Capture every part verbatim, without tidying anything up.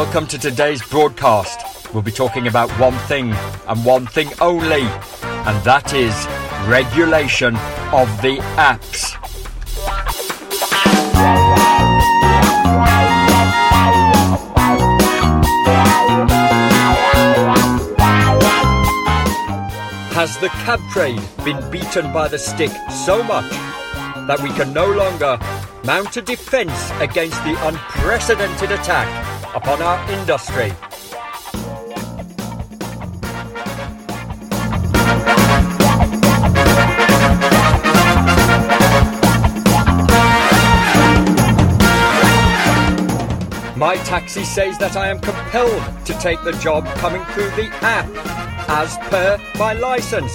Welcome to today's broadcast. We'll be talking about one thing and one thing only, and that is regulation of the apps. Has the cab trade been beaten by the stick so much that we can no longer mount a defence against the unprecedented attack upon our industry? My taxi says that I am compelled to take the job coming through the app, as per my licence.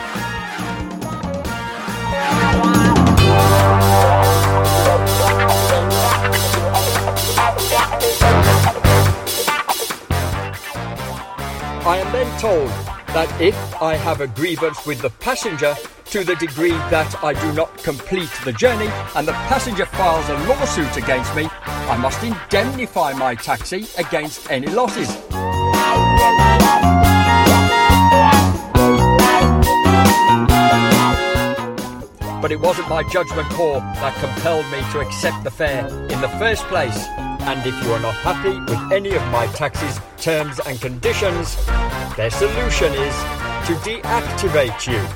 I am then told that if I have a grievance with the passenger to the degree that I do not complete the journey and the passenger files a lawsuit against me, I must indemnify my taxi against any losses. But it wasn't my judgment call that compelled me to accept the fare in the first place. And if you are not happy with any of my taxi's terms and conditions, their solution is to deactivate you.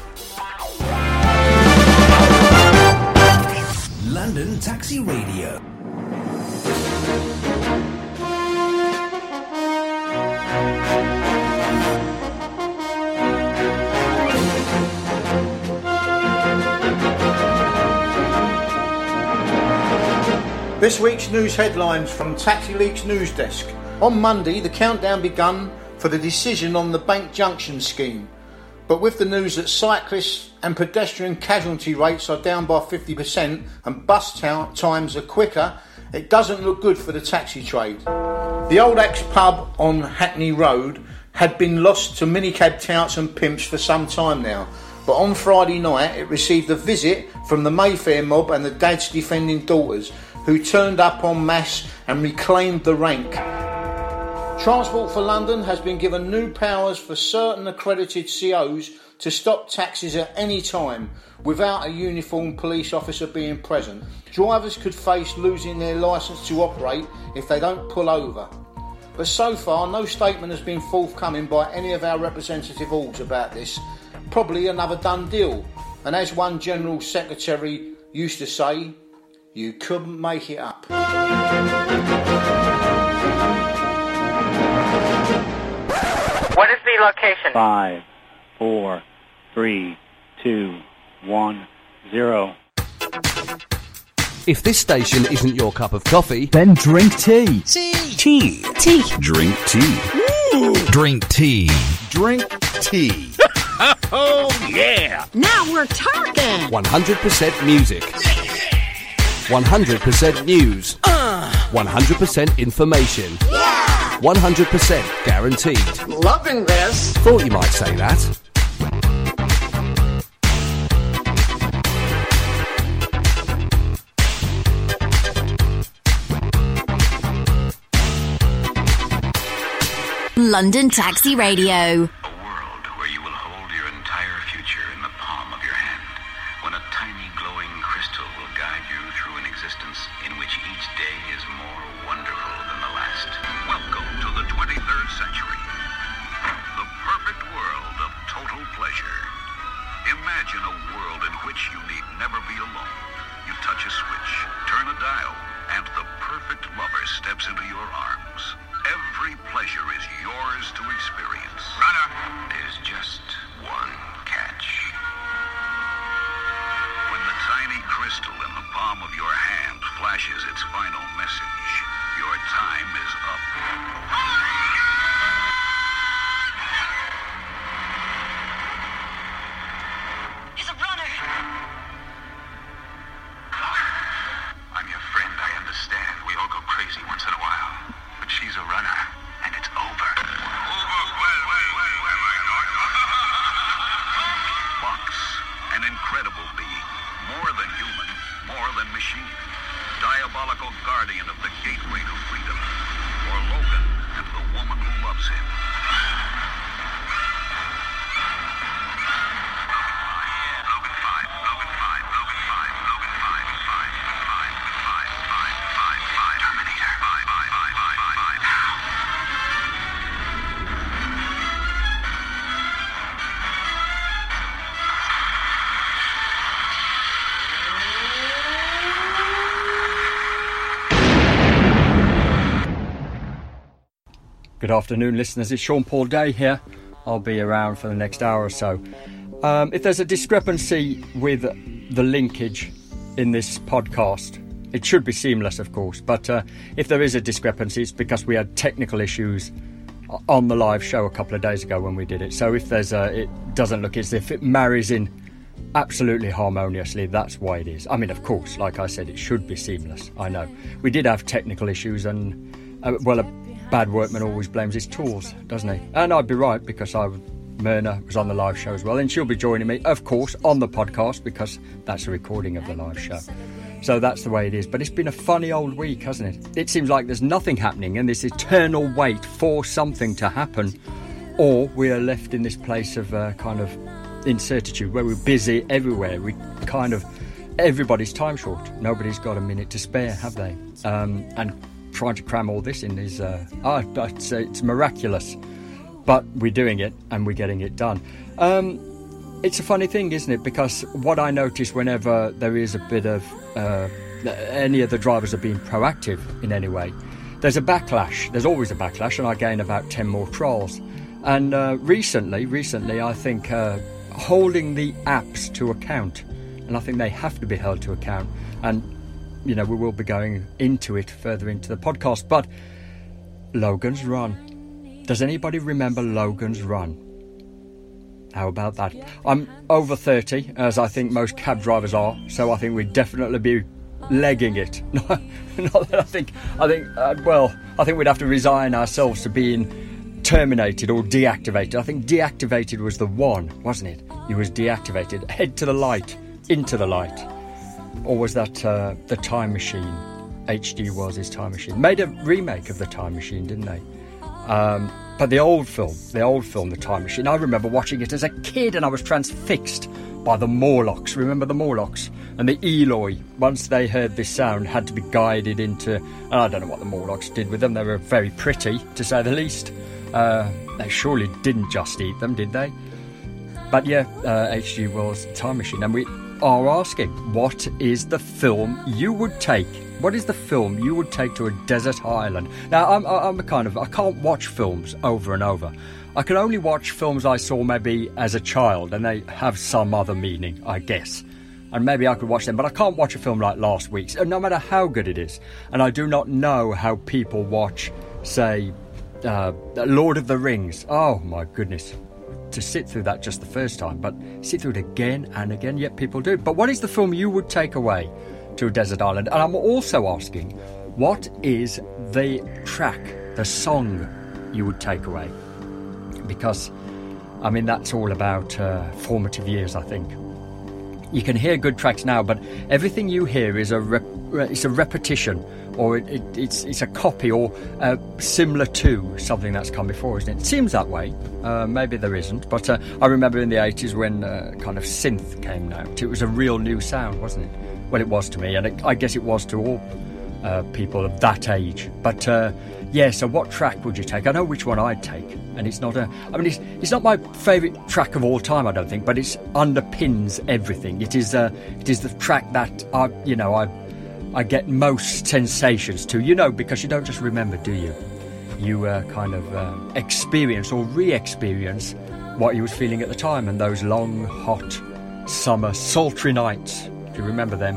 London Taxi Radio. This week's news headlines from Taxi Leaks News Desk. On Monday, the countdown begun for the decision on the Bank Junction scheme. But with the news that cyclists and pedestrian casualty rates are down by fifty percent and bus t- times are quicker, it doesn't look good for the taxi trade. The Old Axe pub on Hackney Road had been lost to minicab touts and pimps for some time now. But on Friday night, it received a visit from the Mayfair mob and the dads defending daughters, who turned up en masse and reclaimed the rank. Transport for London has been given new powers for certain accredited C Os to stop taxis at any time without a uniformed police officer being present. Drivers could face losing their licence to operate if they don't pull over. But so far, no statement has been forthcoming by any of our representative halls about this. Probably another done deal. And as one General Secretary used to say, you couldn't make it up. What is the location? Five, four, three, two, one, zero. If this station isn't your cup of coffee, then drink tea. Tea. Tea. Tea. Drink tea. Ooh. Drink tea. Drink tea. Oh, yeah. Now we're talking. one hundred percent music. one hundred percent news. Uh. one hundred percent information. Yeah. one hundred percent guaranteed. Loving this. Thought you might say that. London Taxi Radio. A world where you will hold your entire future in the palm of your hand, when a tiny glowing crystal will guide you through an existence in which each day is more wonderful than the last. Welcome to the twenty-third century. The perfect world of total pleasure. Imagine a world in which you need never be alone. You touch a switch, turn a dial, and the perfect lover steps into your arms. Every pleasure is yours to experience. Runner! There's just one catch. When the tiny crystal in the palm of your hand flashes its final message, your time is up. He's a runner. I'm your friend, I understand. We all go crazy once in a while. But she's a runner, and it's over. Over? Wait, wait, wait, wait, wait. Box, an incredible being. More than human, more than machine. Diabolical guardian of the gateway to freedom. For Logan, comes in. Logan five, Logan five, Logan five, Logan five, five, five, five, five, five, five, Terminator, five, five, five, five, five, five. Good afternoon, listeners. It's Sean Paul Day here. I'll be around for the next hour or so. Um, if there's a discrepancy with the linkage in this podcast, it should be seamless, of course. But uh, if there is a discrepancy, it's because we had technical issues on the live show a couple of days ago when we did it. So if there's a, it doesn't look as if it marries in absolutely harmoniously, that's why it is. I mean, of course, like I said, it should be seamless. I know. We did have technical issues and, uh, well, a bad workman always blames his tools, doesn't he? And I'd be right, because I would, Myrna was on the live show as well, and she'll be joining me, of course, on the podcast, because that's a recording of the live show. So that's the way it is. But it's been a funny old week, hasn't it? It seems like there's nothing happening and this eternal wait for something to happen, or we are left in this place of uh, kind of incertitude where we're busy everywhere. We kind of, everybody's time short. Nobody's got a minute to spare, have they? Um, and trying to cram all this in is uh, oh, it's, it's miraculous, but we're doing it and we're getting it done. Um, it's a funny thing, isn't it? Because what I notice whenever there is a bit of uh, any of the drivers are being proactive in any way, there's a backlash. There's always a backlash, and I gain about ten more trolls. And uh, recently, recently, I think uh, holding the apps to account, and I think they have to be held to account. And you know, we will be going into it further into the podcast, but Logan's Run. Does anybody remember Logan's Run? How about that? I'm over thirty, as I think most cab drivers are, so I think we'd definitely be legging it. Not that I think, I think, uh, well, I think we'd have to resign ourselves to being terminated or deactivated. I think deactivated was the one, wasn't it? He was deactivated. Head to the light, into the light. Or was that uh, The Time Machine? H D was his Time Machine. Made a remake of The Time Machine, didn't they? Um, but the old film, the old film, The Time Machine, I remember watching it as a kid and I was transfixed by the Morlocks. Remember the Morlocks? And the Eloi, once they heard this sound, had to be guided into... And I don't know what the Morlocks did with them. They were very pretty, to say the least. Uh, they surely didn't just eat them, did they? But yeah, uh, H G Wells' Time Machine. And we are asking, what is the film you would take? What is the film you would take to a desert island? Now, I'm, I'm a kind of... I can't watch films over and over. I can only watch films I saw maybe as a child, and they have some other meaning, I guess. And maybe I could watch them, but I can't watch a film like last week's, no matter how good it is. And I do not know how people watch, say, uh, Lord of the Rings. Oh, my goodness. To sit through that just the first time, but sit through it again and again, yet people do. But what is the film you would take away to a desert island? And I'm also asking, what is the track, the song you would take away? Because, I mean, that's all about uh, formative years, I think. You can hear good tracks now, but everything you hear is a rep- it's a repetition, or it, it, it's it's a copy, or uh, similar to something that's come before, isn't it? It seems that way. Uh, maybe there isn't, but uh, I remember in the eighties when uh, kind of synth came out. It was a real new sound, wasn't it? Well, it was to me, and it, I guess it was to all uh, people of that age. But uh, yeah, so what track would you take? I know which one I'd take, and it's not a... I mean, it's, it's not my favourite track of all time, I don't think, but it underpins everything. It is uh, it is the track that, I, you know, I I get most sensations to, you know, because you don't just remember, do you? You uh, kind of uh, experience or re-experience what you was feeling at the time, and those long, hot, summer, sultry nights. Do you remember them?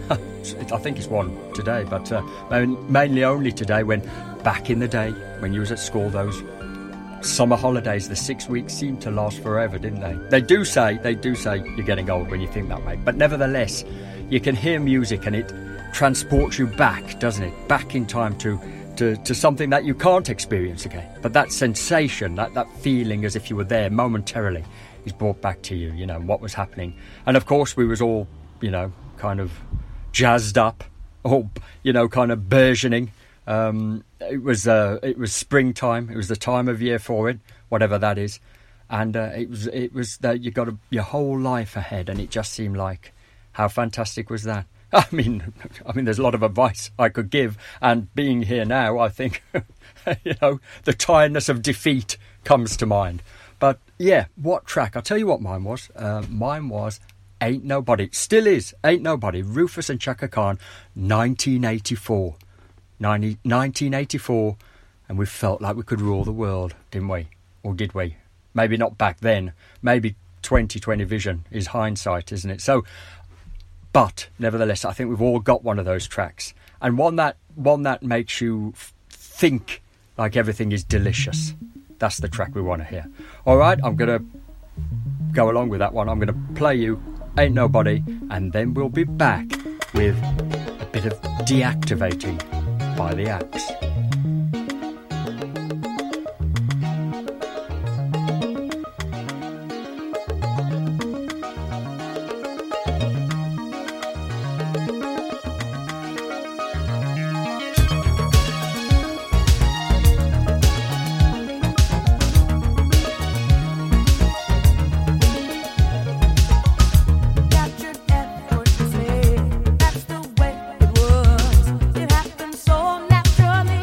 I think it's one today, but uh, mainly only today, when back in the day, when you was at school, those summer holidays, the six weeks seemed to last forever, didn't they? They do say, they do say you're getting old when you think that way, but nevertheless, you can hear music and it transports you back, doesn't it? Back in time to, to, to something that you can't experience again. But that sensation, that, that feeling as if you were there momentarily, is brought back to you, you know, what was happening. And of course, we was all, you know, kind of jazzed up, or, you know, kind of burgeoning Um, it was uh, it was springtime. It was the time of year for it, whatever that is. And uh, it was it was that you got a, your whole life ahead, and it just seemed like, how fantastic was that? I mean, I mean, there's a lot of advice I could give, and being here now, I think, you know, the tiredness of defeat comes to mind. But yeah, what track? I'll tell you what mine was. Uh, mine was Ain't Nobody. Still is Ain't Nobody. Rufus and Chaka Khan, nineteen eighty-four. nineteen eighty-four, and we felt like we could rule the world, didn't we? Or did we? Maybe not back then. Maybe twenty twenty vision is hindsight, isn't it? So, but nevertheless, I think we've all got one of those tracks, and one that one that makes you f- think like everything is delicious. That's the track we want to hear. All right, I'm going to go along with that one. I'm going to play you Ain't Nobody, and then we'll be back with a bit of Deactivating by the Axe. That's the way it was. It happened so naturally.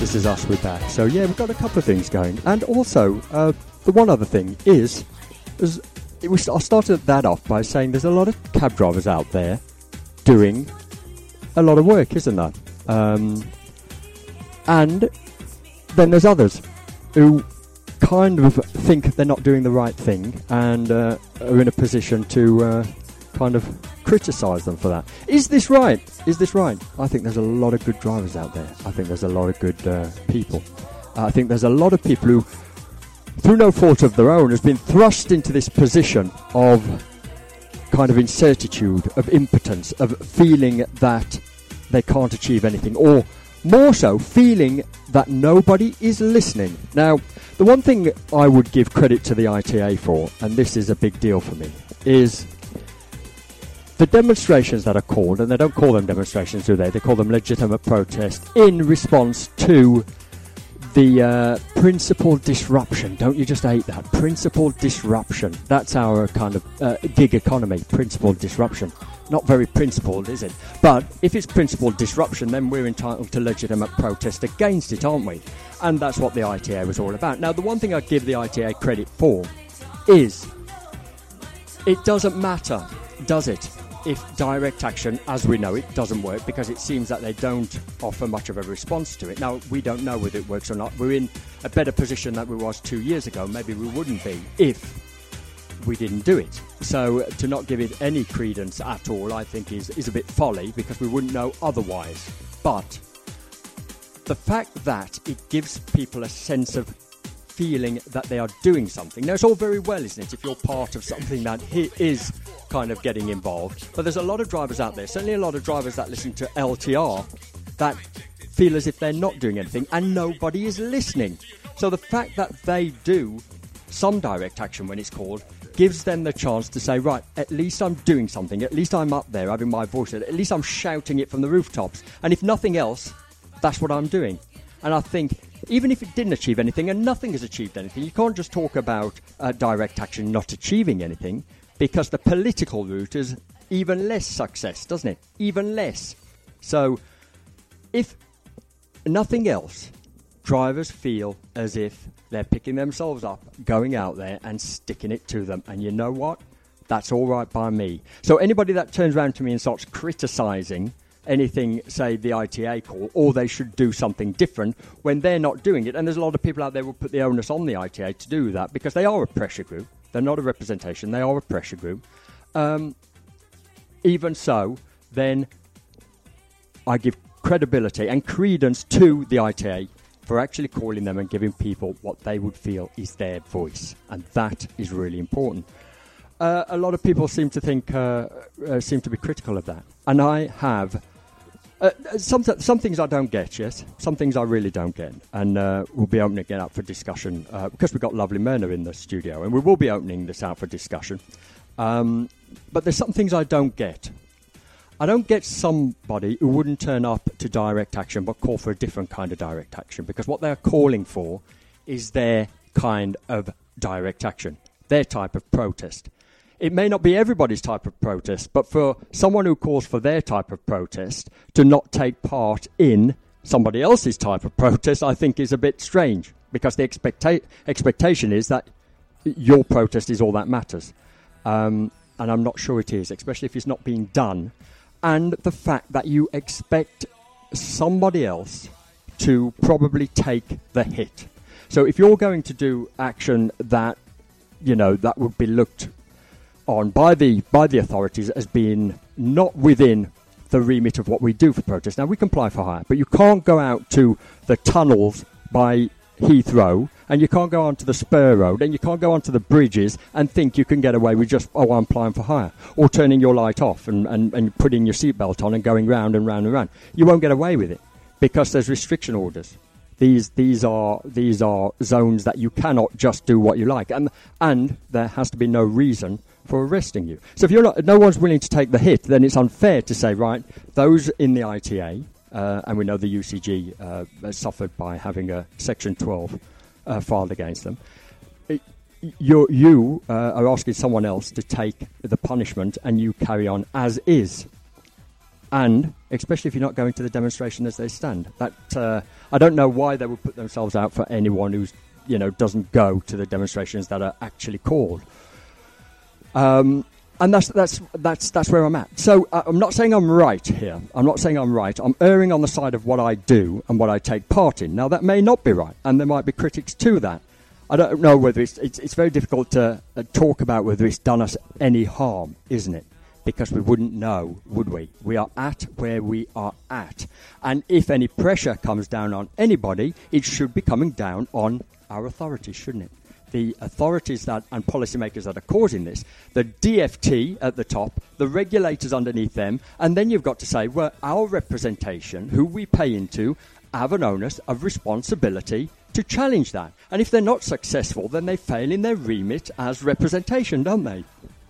This Is Us, we're back. So yeah, we've got a couple of things going. And also, uh, the one other thing is, is it was, I started that off by saying there's a lot of cab drivers out there doing a lot of work, isn't there? Um, and then there's others who kind of think they're not doing the right thing and uh, are in a position to uh, kind of criticise them for that. Is this right? Is this right? I think there's a lot of good drivers out there. I think there's a lot of good uh, people. Uh, I think there's a lot of people who, through no fault of their own, has been thrust into this position of kind of incertitude, of impotence, of feeling that they can't achieve anything, or more so, feeling that nobody is listening. Now, the one thing I would give credit to the I T A for, and this is a big deal for me, is the demonstrations that are called, and they don't call them demonstrations, do they? They call them legitimate protest in response to the uh, principled disruption. Don't you just hate that? Principled disruption. That's our kind of uh, gig economy, principled disruption. Not very principled, is it? But if it's principled disruption, then we're entitled to legitimate protest against it, aren't we? And that's what the I T A was all about. Now, the one thing I give the I T A credit for is it doesn't matter, does it, if direct action, as we know it, doesn't work, because it seems that they don't offer much of a response to it. Now, we don't know whether it works or not. We're in a better position than we was two years ago. Maybe we wouldn't be if we didn't do it. So to not give it any credence at all, I think is, is a bit folly, because we wouldn't know otherwise. But the fact that it gives people a sense of feeling that they are doing something. Now, it's all very well, isn't it, if you're part of something that is kind of getting involved. But there's a lot of drivers out there, certainly a lot of drivers that listen to L T R, that feel as if they're not doing anything and nobody is listening. So the fact that they do some direct action when it's called gives them the chance to say, right, at least I'm doing something, at least I'm up there having my voice, at least I'm shouting it from the rooftops. And if nothing else, that's what I'm doing. And I think even if it didn't achieve anything, and nothing has achieved anything, you can't just talk about uh, direct action not achieving anything, because the political route is even less success, doesn't it? Even less. So if nothing else, drivers feel as if they're picking themselves up, going out there and sticking it to them. And you know what? That's all right by me. So anybody that turns around to me and starts criticising anything, say, the I T A call, or they should do something different when they're not doing it. And there's a lot of people out there who will put the onus on the I T A to do that, because they are a pressure group. They're not a representation. They are a pressure group. Um, even so, then I give credibility and credence to the I T A for actually calling them and giving people what they would feel is their voice. And that is really important. Uh, a lot of people seem to think, uh, uh, seem to be critical of that. And I have uh, some, some things I don't get, yes. Some things I really don't get. And uh, we'll be opening it up for discussion uh, because we've got lovely Myrna in the studio. And we will be opening this out for discussion. Um, but there's some things I don't get. I don't get somebody who wouldn't turn up to direct action but call for a different kind of direct action, because what they're calling for is their kind of direct action, their type of protest. It may not be everybody's type of protest, but for someone who calls for their type of protest to not take part in somebody else's type of protest, I think is a bit strange, because the expecta- expectation is that your protest is all that matters. Um, and I'm not sure it is, especially if it's not being done. And the fact that you expect somebody else to probably take the hit. So if you're going to do action that, you know, that would be looked on by the by the authorities as being not within the remit of what we do for protest. Now, we comply for hire, but you can't go out to the tunnels by Heathrow, and you can't go onto the spur road, and you can't go onto the bridges and think you can get away with just, oh, I'm applying for hire, or turning your light off and, and, and putting your seatbelt on and going round and round and round. You won't get away with it, because there's restriction orders. These these are these are zones that you cannot just do what you like, and and there has to be no reason for arresting you. So if you're not, no one's willing to take the hit, then it's unfair to say, right, those in the I T A. Uh, and we know the U C G uh, suffered by having a Section twelve uh, filed against them. It, you're, you uh, are asking someone else to take the punishment, and you carry on as is. and especially if you're not going to the demonstration as they stand. That uh, I don't know why they would put themselves out for anyone who's, you know, doesn't go to the demonstrations that are actually called. Um, and that's that's that's that's where I'm at. So uh, I'm not saying I'm right here. I'm not saying I'm right. I'm erring on the side of what I do and what I take part in. Now that may not be right, and there might be critics to that. I don't know whether it's it's, it's very difficult to uh, talk about whether it's done us any harm, isn't it? Because we wouldn't know, would we? We are at where we are at. And if any pressure comes down on anybody, it should be coming down on our authorities, shouldn't it? The authorities that and policymakers that are causing this, the D F T at the top, the regulators underneath them, and then you've got to say, well, our representation, who we pay into, have an onus of responsibility to challenge that. And if they're not successful, then they fail in their remit as representation, don't they?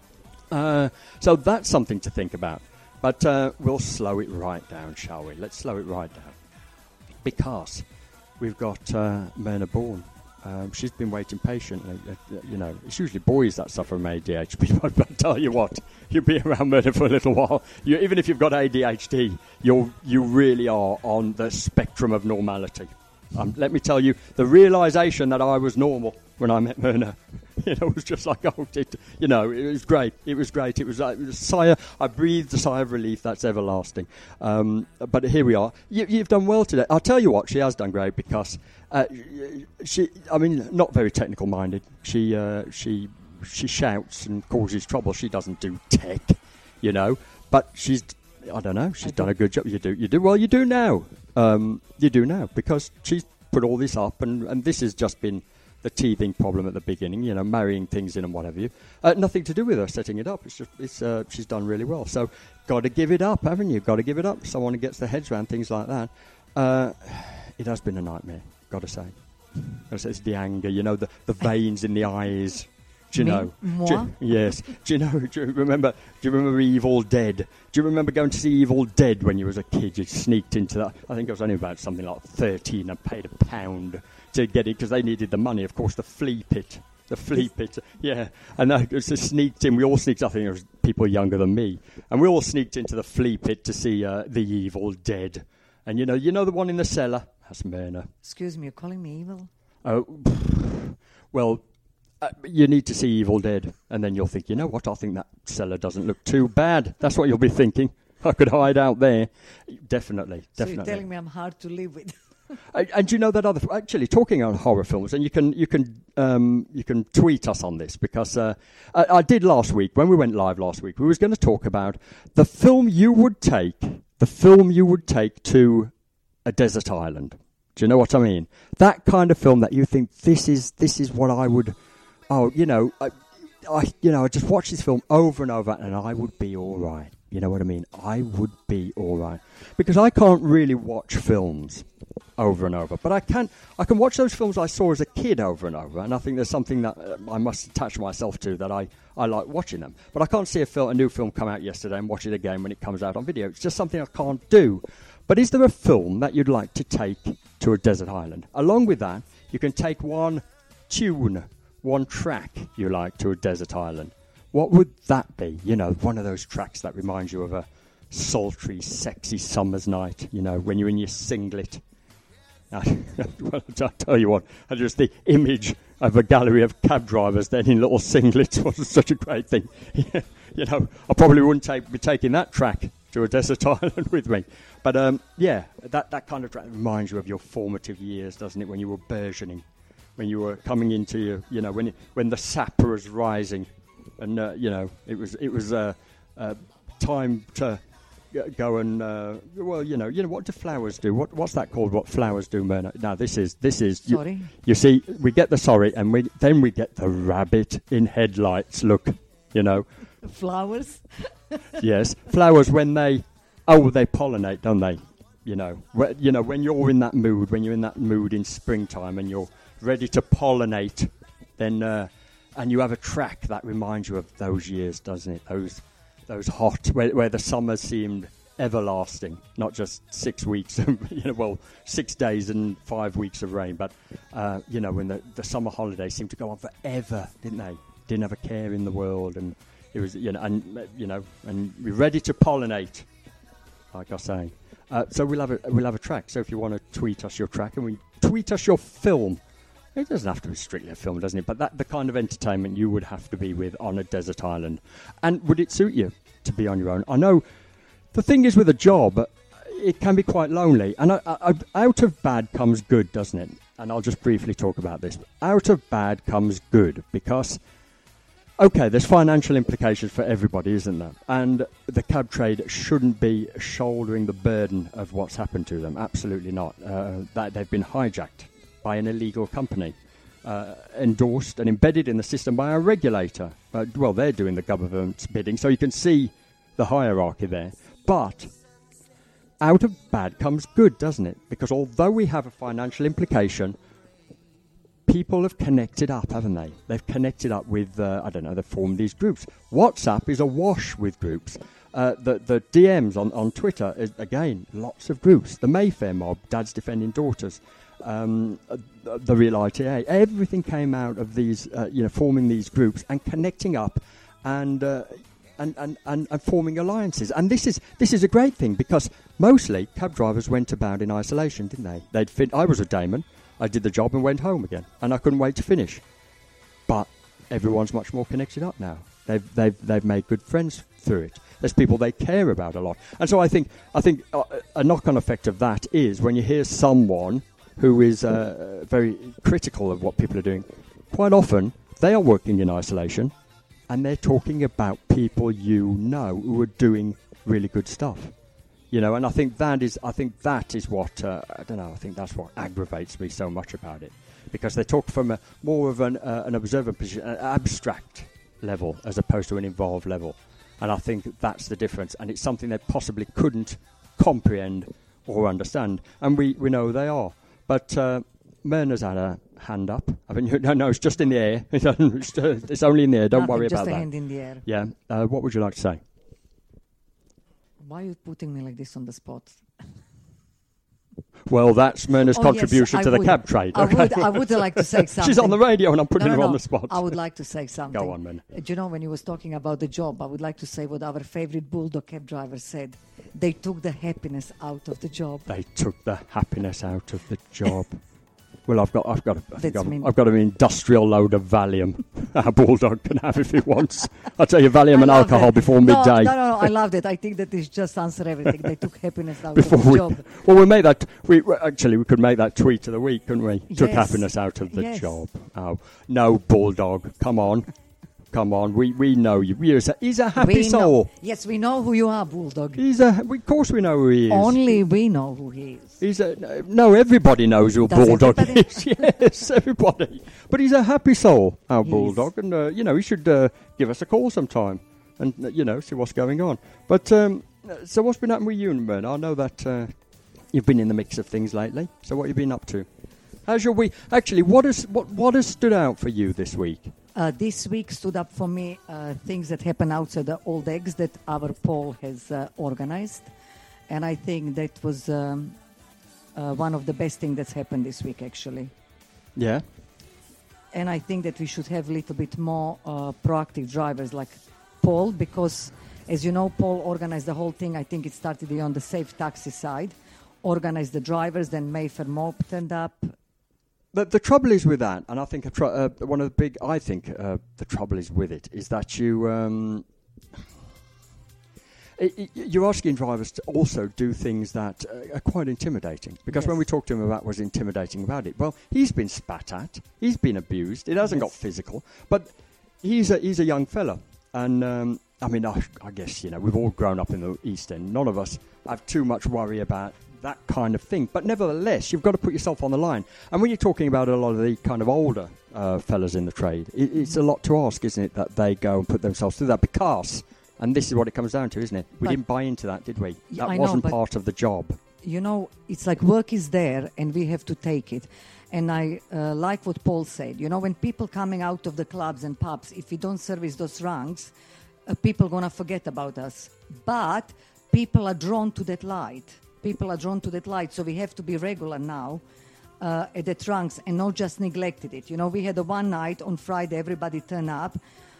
Uh, so that's something to think about. But uh, we'll slow it right down, shall we? Let's slow it right down. Because we've got uh, Myrna Bourne. Um, she's been waiting patiently. Uh, you know, it's usually boys that suffer from A D H D. But I'll tell you what, you'll be around Myrna for a little while. You, even if you've got A D H D, you're, you really are on the spectrum of normality. Um, let me tell you, the realisation that I was normal when I met Myrna, you know, it was just like, oh, it, you know, it was great. It was great. It was, uh, it was a sigh of, I breathed a sigh of relief that's everlasting. Um, but here we are. You, you've done well today. I'll tell you what, she has done great because uh, she, I mean, not very technical minded. She, uh, she, she shouts and causes trouble. She doesn't do tech, you know, but she's, I don't know, she's done a good job. You do, you do, well, you do now. Um, you do now because she's put all this up, and, and this has just been the teething problem at the beginning, you know, marrying things in and whatever you. Uh, nothing to do with her setting it up. It's just it's uh, she's done really well. So, got to give it up, haven't you? Got to give it up. Someone who gets their heads around things like that. Uh, it has been a nightmare. Got to say, it's the anger, you know, the the veins in the eyes. Do you Me? know? Moi? Do you, yes. Do you know? Do you remember? Do you remember Evil Dead? Do you remember going to see Evil Dead when you was a kid? You sneaked into that. I think I was only about something like thirteen. and paid a pound to get it because they needed the money. Of course, the flea pit, the flea pit. Yeah, and I just sneaked in. We all sneaked. I think there was people younger than me, and we all sneaked into the flea pit to see uh, the Evil Dead. And you know, you know the one in the cellar. That's Myrna. Excuse me, you're calling me evil? Oh, well. Uh, you need to see Evil Dead, and then you'll think, you know what, I think that cellar doesn't look too bad. That's what you'll be thinking. I could hide out there. Definitely, definitely. So you're telling me I'm hard to live with. uh, and you know that other... Actually, talking about horror films, and you can you can um, you can tweet us on this, because uh, I, I did last week, when we went live last week, we was going to talk about the film you would take, the film you would take to a desert island. Do you know what I mean? That kind of film that you think, this is this is what I would... Oh, you know, I, I, you know, I just watch this film over and over, and I would be all right. You know what I mean? I would be all right because I can't really watch films over and over, but I can. I can watch those films I saw as a kid over and over, and I think there's something that uh, I must attach myself to, that I, I like watching them. But I can't see a film, a new film come out yesterday and watch it again when it comes out on video. It's just something I can't do. But is there a film that you'd like to take to a desert island? Along with that, you can take one tune. One track you like to a desert island. What would that be? You know, one of those tracks that reminds you of a sultry, sexy summer's night, you know, when you're in your singlet. Well, I'll tell you what, just the image of a gallery of cab drivers then in little singlets was such a great thing. You know, I probably wouldn't take, be taking that track to a desert island with me. But, um, yeah, that, that kind of track reminds you of your formative years, doesn't it, when you were burgeoning. When you were coming into your, you know, when it, when the sap was rising, and uh, you know, it was it was uh, uh, time to go and uh, well, you know, you know, what do flowers do? What what's that called? What flowers do, Myrna? No, this is this is. Sorry. You, you see, we get the sorry, and we then we get the rabbit in headlights. Look, you know. Flowers. Yes, flowers when they oh they pollinate, don't they? You know, wh- you know when you're in that mood, when you're in that mood in springtime, and you're ready to pollinate, then uh, and you have a track that reminds you of those years, doesn't it? Those those hot, where, where the summer seemed everlasting, not just six weeks, you know, well, six days and five weeks of rain, but uh, you know, when the, the summer holidays seemed to go on forever, didn't they? Didn't have a care in the world, and it was, you know, and you know, and we're ready to pollinate. like I was saying. Uh, so we'll have a we'll have a track. So if you want to tweet us your track, and we tweet us your film. It doesn't have to be strictly a film, doesn't it? But that the kind of entertainment you would have to be with on a desert island. And would it suit you to be on your own? I know the thing is with a job, it can be quite lonely. And I, I, out of bad comes good, doesn't it? And I'll just briefly talk about this. Out of bad comes good because, okay, there's financial implications for everybody, isn't there? And the cab trade shouldn't be shouldering the burden of what's happened to them. Absolutely not. Uh, that they've been hijacked by an illegal company, uh, endorsed and embedded in the system by a regulator. Uh, well, they're doing the government's bidding, so you can see the hierarchy there. But out of bad comes good, doesn't it? Because although we have a financial implication, people have connected up, haven't they? They've connected up with, uh, I don't know, they've formed these groups. WhatsApp is awash with groups. Uh, the, the D Ms on, on Twitter, is, again, lots of groups. The Mayfair mob, Dads Defending Daughters, um, uh, the Real I T A. Everything came out of these, uh, you know, forming these groups and connecting up and, uh, and, and, and, and forming alliances. And this is this is a great thing because mostly cab drivers went about in isolation, didn't they? They'd fin- I was a Damon. I did the job and went home again, and I couldn't wait to finish. But everyone's much more connected up now. They've they've they've made good friends through it. There's people they care about a lot, and so I think I think uh, a knock-on effect of that is when you hear someone who is uh, very critical of what people are doing. Quite often they are working in isolation, and they're talking about people you know who are doing really good stuff. You know, and I think that is, I think that is what, uh, I don't know, I think that's what aggravates me so much about it. Because they talk from a more of an, uh, an observer position, an abstract level, as opposed to an involved level. And I think that's the difference. And it's something they possibly couldn't comprehend or understand. And we, we know they are. But uh, Myrna's had a hand up. I mean, no, no, it's just in the air. It's only in the air. Don't Nothing, worry just about a that. hand in the air. Yeah. Uh, what would you like to say? Why are you putting me like this on the spot? Well, that's Myrna's oh, contribution yes, to the would, cab trade. I okay? would, I would like to say something. She's on the radio and I'm putting no, no, her on no. the spot. I would like to say something. Go on, Myrna. Uh, do you know, when you was talking about the job, I would like to say what our favorite Bulldog cab driver said. They took the happiness out of the job. They took the happiness out of the job. Well, I've got, I've got, a, I think I've, mean- I've got an industrial load of Valium. Our Bulldog can have if he wants. I'll tell you, Valium and alcohol it. before no, midday. No, no, no, I loved it. I think that is just answer everything. They took happiness out Before of the we, job. well, we made that. We well, actually we could make that tweet of the week, couldn't we? Yes. Took happiness out of the Yes. job. Oh no, Bulldog! Come on, come on. We we know you. He's a, he's a happy We soul. know. Yes, we know who you are, Bulldog. He's a. We, of course, we know who he is. Only we know who he is. He's a no. Everybody knows who Does Bulldog everybody? is. Yes, everybody. But he's a happy soul, our He Bulldog, and uh, you know he should uh, give us a call sometime, and uh, you know see what's going on. But um, so what's been happening with you and Myrna? I know that uh, you've been in the mix of things lately. So what have you been up to? How's your week? Actually, what has what what has stood out for you this week? Uh, this week stood up for me uh, things that happen outside the old eggs that our Paul has uh, organized, and I think that was um, uh, one of the best things that's happened this week, actually. Yeah. And I think that we should have a little bit more uh, proactive drivers like Paul, because, as you know, Paul organized the whole thing. I think it started on the Safe Taxi side, organized the drivers, then Mayfair Mob turned up. The, the trouble is with that, and I think a tr- uh, one of the big, I think uh, the trouble is with it, is that you, um, it, it, you're asking drivers to also do things that uh, are quite intimidating. Because Yes. when we talked to him about what's intimidating about it, well, he's been spat at, he's been abused, it hasn't Yes. got physical, but he's a, he's a young fella. And, um, I mean, I, I guess, you know, we've all grown up in the East End. None of us have too much worry about that kind of thing. But nevertheless, you've got to put yourself on the line. And when you're talking about a lot of the kind of older uh, fellas in the trade, it, it's a lot to ask, isn't it, that they go and put themselves through that because, and this is what it comes down to, isn't it? We But- didn't buy into that, did we? Yeah, That I know, wasn't but- part of the job. You know, it's like work is there and we have to take it. And I uh, like what Paul said. You know, when people coming out of the clubs and pubs, if we don't service those ranks, uh, people going to forget about us. But people are drawn to that light. People are drawn to that light. So we have to be regular now uh, at the trunks and not just neglected it. You know, we had a one night on Friday, everybody turned up.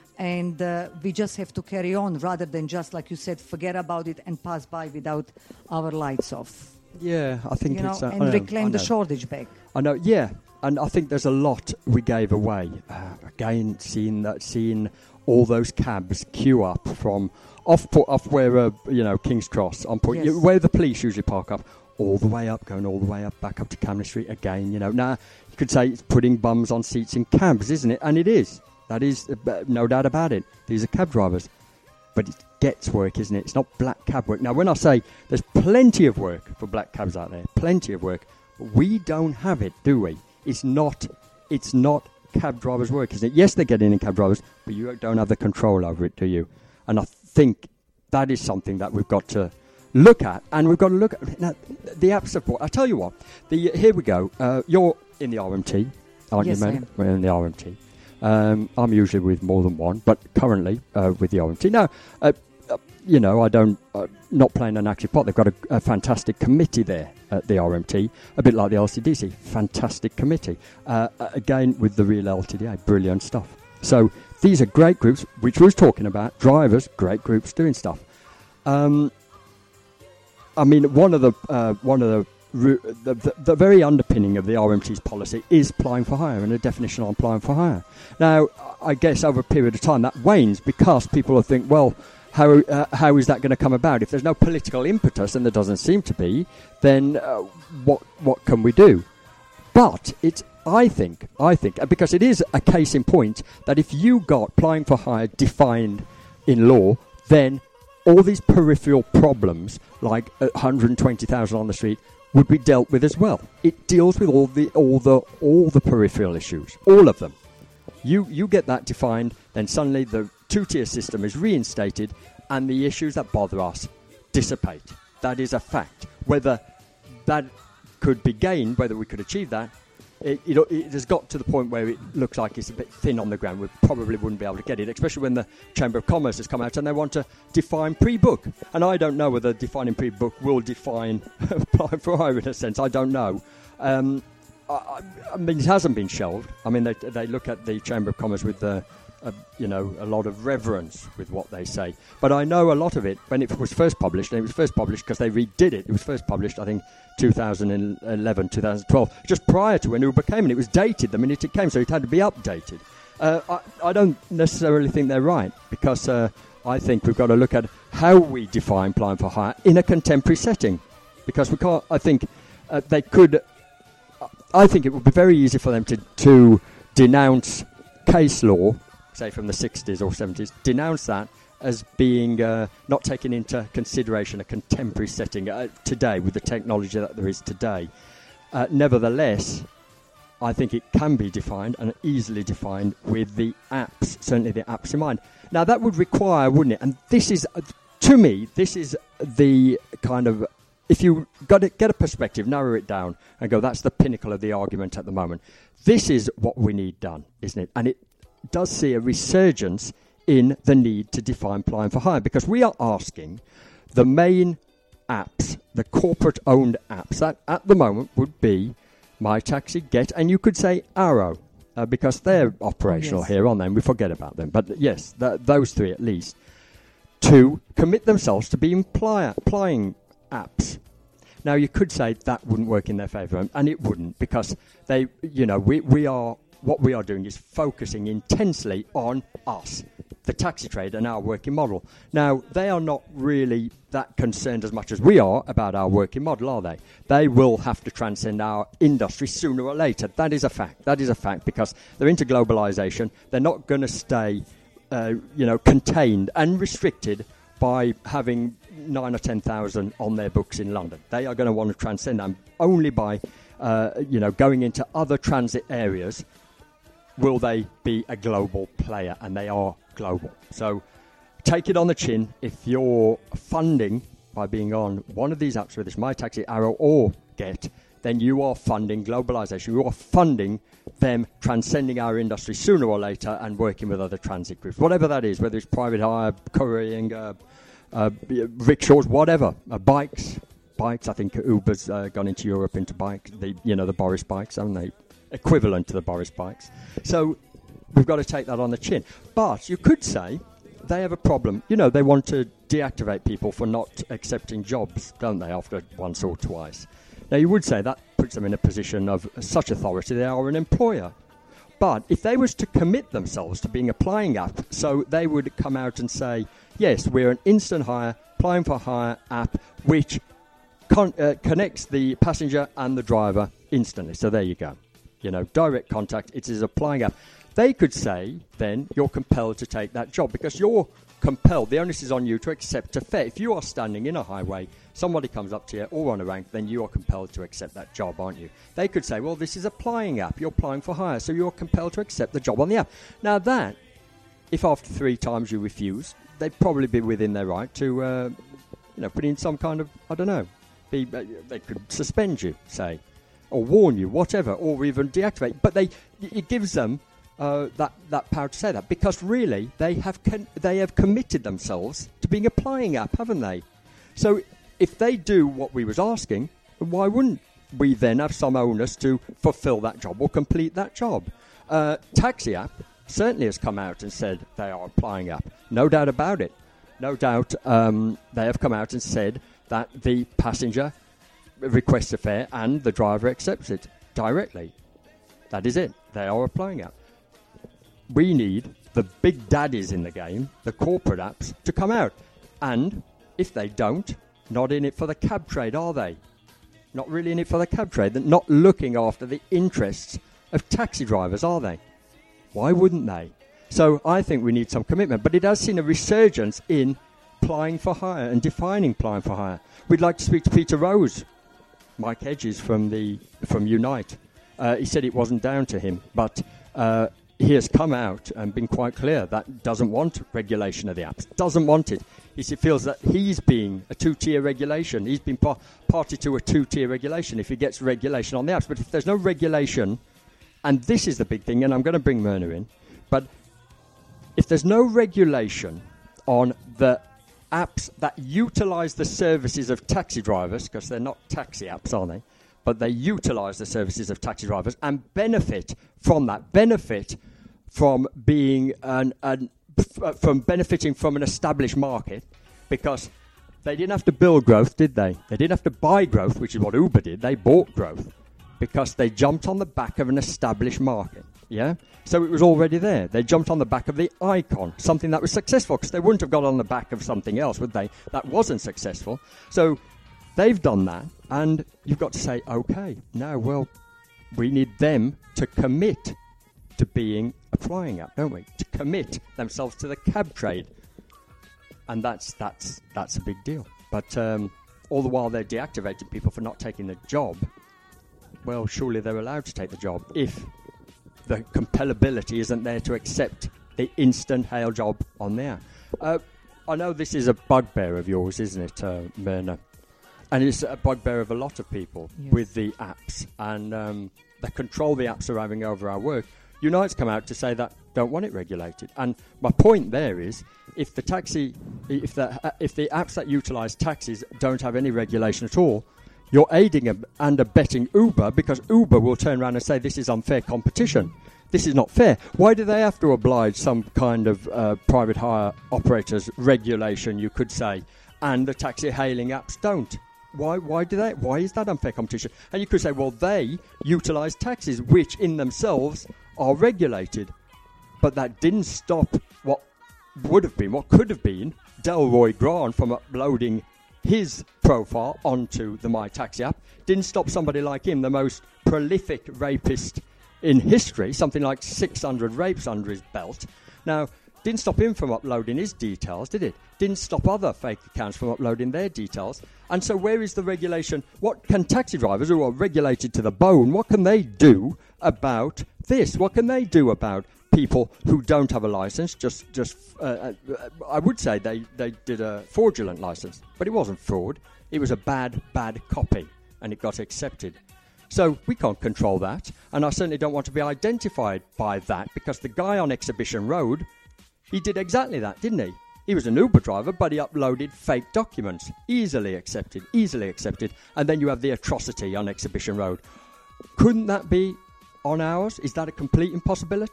And uh, we just have to carry on rather than just, like you said, forget about it and pass by without our lights off. Yeah, I think you know, it's... Uh, and I know, reclaim I the know. shortage back. I know, yeah. And I think there's a lot we gave away. Uh, again, seeing that, seeing all those cabs queue up from off off where, uh, you know, King's Cross, on point, Yes. where the police usually park up, all the way up, going all the way up, back up to Camden Street again, you know. Now, you could say it's putting bums on seats in cabs, isn't it? And it is. That is, uh, no doubt about it. These are cab drivers. But it gets work, isn't it? It's not black cab work. Now, when I say there's plenty of work for black cabs out there, plenty of work, but we don't have it, do we? It's not, it's not cab drivers' work, isn't it? Yes, they're getting in cab drivers, but you don't have the control over it, do you? And I think that is something that we've got to look at, and we've got to look at now, the app support. I tell you what, the here we go. Uh, you're in the R M T, aren't Yes, you, I mate? am. We're in the R M T. Um, I'm usually with more than one, but currently uh, with the R M T. Now, uh, uh, you know, I don't, uh, not playing an active part. They've got a, a fantastic committee there at the R M T, a bit like the L C D C. Fantastic committee. Uh, again, with the real L T D A, brilliant stuff. So these are great groups, which we was talking about. Drivers, great groups doing stuff. Um, I mean, one of the uh, one of the The, the, the very underpinning of the R M T's policy is plying for hire and a definition on plying for hire. Now, I guess over a period of time that wanes because people will think, well, how uh, how is that going to come about? If there's no political impetus, and there doesn't seem to be, then uh, what what can we do? But it's, I think, I think, because it is a case in point that if you got plying for hire defined in law, then all these peripheral problems, like one hundred twenty thousand on the street, would be dealt with as well. It deals with all the all the all the peripheral issues, all of them. You you get that defined, then suddenly the two-tier system is reinstated, and the issues that bother us dissipate. That is a fact. Whether that could be gained, whether we could achieve that, it, it, it has got to the point where it looks like it's a bit thin on the ground. We probably wouldn't be able to get it, especially when the Chamber of Commerce has come out and they want to define pre-book. And I don't know whether defining pre-book will define applying for hire in a sense. I don't know. Um, I, I mean, it hasn't been shelved. I mean, they, they look at the Chamber of Commerce with the Uh, you know, a lot of reverence with what they say. But I know a lot of it, when it was first published, and it was first published because they redid it. It was first published, I think, two thousand eleven, two thousand twelve, just prior to when Uber came, and it was dated the minute it came, so it had to be updated. Uh, I, I don't necessarily think they're right, because uh, I think we've got to look at how we define plying for hire in a contemporary setting. Because we can't, I think, uh, they could, I think it would be very easy for them to, to denounce case law, say from the sixties or seventies, denounce that as being uh, not taking into consideration a contemporary setting uh, today with the technology that there is today. Uh, nevertheless, I think it can be defined and easily defined with the apps, certainly the apps in mind. Now that would require, wouldn't it? And this is, uh, to me, this is the kind of, if you got to get a perspective, narrow it down and go, that's the pinnacle of the argument at the moment. This is what we need done, isn't it? And it does see a resurgence in the need to define plying for hire, because we are asking the main apps, the corporate-owned apps, that at the moment would be MyTaxi, Get, and you could say Arrow, uh, because they're operational Yes. here on them. We forget about them. But yes, th- those three at least, to commit themselves to being ply- plying apps. Now, you could say that wouldn't work in their favour, and it wouldn't, because they, you know, we, we are... What we are doing is focusing intensely on us, the taxi trade, and our working model. Now, they are not really that concerned as much as we are about our working model, are they? They will have to transcend our industry sooner or later. That is a fact. That is a fact, because they're into globalization. They're not going to stay, uh, you know, contained and restricted by having nine or ten thousand on their books in London. They are going to want to transcend them only by, uh, you know, going into other transit areas. Will they be a global player? And they are global. So take it on the chin. If you're funding by being on one of these apps, whether it's MyTaxi, Arrow, or Get, then you are funding globalization. You are funding them transcending our industry sooner or later and working with other transit groups, whatever that is, whether it's private hire, couriering, uh, uh, rickshaws, whatever, uh, bikes. Bikes. I think Uber's uh, gone into Europe into bikes. The you know the Boris bikes, haven't they? Equivalent to the Boris bikes. So we've got to take that on the chin. But you could say they have a problem. You know, they want to deactivate people for not accepting jobs, don't they, after once or twice. Now, you would say that puts them in a position of such authority they are an employer. But if they was to commit themselves to being a applying app, so they would come out and say, yes, we're an instant hire, applying for hire app, which con- uh, connects the passenger and the driver instantly. So there you go. You know, direct contact, it is applying app. They could say, then, you're compelled to take that job because you're compelled. The onus is on you to accept a fare. If you are standing in a highway, somebody comes up to you or on a rank, then you are compelled to accept that job, aren't you? They could say, well, this is a applying app. You're applying for hire, so you're compelled to accept the job on the app. Now that, if after three times you refuse, they'd probably be within their right to, uh, you know, put in some kind of, I don't know, be, uh, they could suspend you, say, or warn you, whatever, or even deactivate. But they, it gives them uh, that that power to say that because really they have con- they have committed themselves to being a applying app, haven't they? So if they do what we was asking, why wouldn't we then have some onus to fulfil that job or complete that job? Uh, Taxi app certainly has come out and said they are applying app. No doubt about it. No doubt um, they have come out and said that the passenger requests a fare and the driver accepts it directly. That is it. They are applying app. We need the big daddies in the game, the corporate apps, to come out. And if they don't, not in it for the cab trade, are they? Not really in it for the cab trade. They're not looking after the interests of taxi drivers, are they? Why wouldn't they? So I think we need some commitment. But it has seen a resurgence in applying for hire and defining applying for hire. We'd like to speak to Peter Rose, Mike Hedges from the from Unite. Uh, he said it wasn't down to him, but uh, he has come out and been quite clear that doesn't want regulation of the apps, doesn't want it. He feels that he's being a two-tier regulation. He's been par- party to a two-tier regulation if he gets regulation on the apps. But if there's no regulation, and this is the big thing, and I'm going to bring Myrna in, but if there's no regulation on the apps that utilise the services of taxi drivers, because they're not taxi apps, are they? But they utilise the services of taxi drivers and benefit from that, benefit from being an, an f- from benefiting from an established market, because they didn't have to build growth, did they? They didn't have to buy growth, which is what Uber did. They bought growth because they jumped on the back of an established market. Yeah, so it was already there. They jumped on the back of the Icon, something that was successful, because they wouldn't have got on the back of something else, would they? That wasn't successful. So they've done that, and you've got to say, okay, now, well, we need them to commit to being a flying app, don't we? To commit themselves to the cab trade. And that's that's that's a big deal. But um, all the while they're deactivating people for not taking the job, well, surely they're allowed to take the job if the compellability isn't there to accept the instant hail job on there. Uh, I know this is a bugbear of yours, isn't it, uh, Myrna? And it's a bugbear of a lot of people yes. with the apps and um, the control the apps are having over our work. Unite's come out to say that don't want it regulated. And my point there is, if the taxi, if the uh, if the apps that utilise taxis don't have any regulation at all, you're aiding a, and abetting Uber, because Uber will turn around and say this is unfair competition. This is not fair. Why do they have to oblige some kind of uh, private hire operators regulation, you could say, and the taxi hailing apps don't? Why Why do they? Why is that unfair competition? And you could say, well, they utilise taxis, which in themselves are regulated. But that didn't stop what would have been, what could have been, Delroy Grant from uploading his profile onto the My Taxi app. Didn't stop somebody like him, the most prolific rapist in history, something like six hundred rapes under his belt. Now, didn't stop him from uploading his details, did it? Didn't stop other fake accounts from uploading their details. And so where is the regulation? What can taxi drivers, who are regulated to the bone, what can they do about this? What can they do about people who don't have a license? Just, just uh, I would say they, they did a fraudulent license, but it wasn't fraud. It was a bad, bad copy, and it got accepted. So we can't control that, and I certainly don't want to be identified by that, because the guy on Exhibition Road, he did exactly that, didn't he? He was an Uber driver, but he uploaded fake documents. Easily accepted, easily accepted. And then you have the atrocity on Exhibition Road. Couldn't that be on ours? Is that a complete impossibility?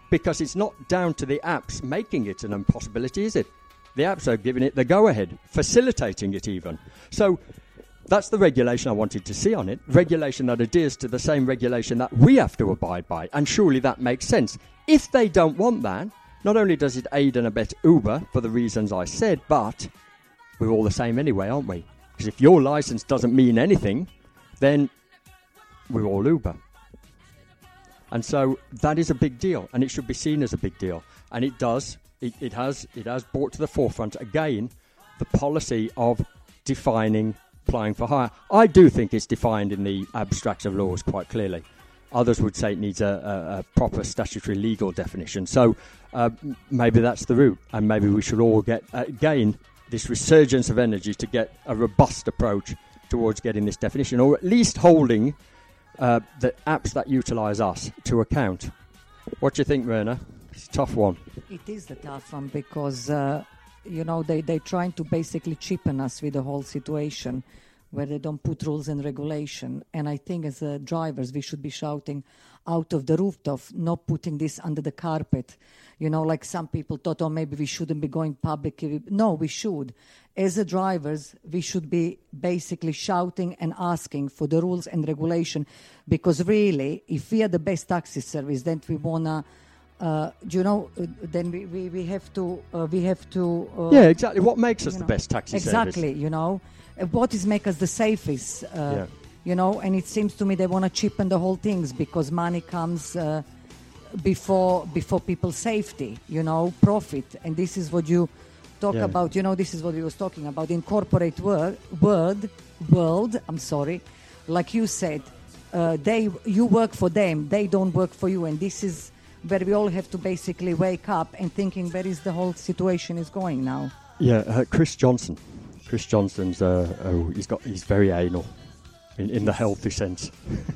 because it's not down to the apps making it an impossibility, is it? The apps are giving it the go-ahead, facilitating it even. So that's the regulation I wanted to see on it, regulation that adheres to the same regulation that we have to abide by, and surely that makes sense. If they don't want that, not only does it aid and abet Uber for the reasons I said, but we're all the same anyway, aren't we? Because if your license doesn't mean anything, then we're all Uber. And so that is a big deal, and it should be seen as a big deal. And it does, it, it has it has brought to the forefront, again, the policy of defining applying for hire. I do think it's defined in the abstract of laws quite clearly. Others would say it needs a, a, a proper statutory legal definition. So uh, maybe that's the route, and maybe we should all get, uh, again, this resurgence of energy to get a robust approach towards getting this definition, or at least holding uh, the apps that utilise us to account. What do you think, Werner? It's a tough one. It is the tough one because, uh, you know, they, they're trying to basically cheapen us with the whole situation where they don't put rules and regulation. And I think as uh, drivers, we should be shouting out of the rooftop, not putting this under the carpet. You know, like some people thought, oh, maybe we shouldn't be going public. No, we should. As a drivers, we should be basically shouting and asking for the rules and regulation, because really, if we are the best taxi service, then we want to, uh, you know, uh, then we, we, we have to, uh, we have to... Uh, yeah, exactly. What makes us the know, best taxi exactly, service? Exactly, you know. Uh, what is make us the safest? Uh, yeah. You know, and it seems to me they want to cheapen the whole things because money comes... Uh, before before people's safety, you know, profit. And this is what you talk yeah. about, you know, this is what we was talking about in corporate wor- world, world, I'm sorry, like you said, uh, they you work for them, they don't work for you. And this is where we all have to basically wake up and thinking where is the whole situation is going now. Yeah, uh, Chris Johnson. Chris Johnson's, uh, oh, he's got, he's very anal in, in the healthy sense.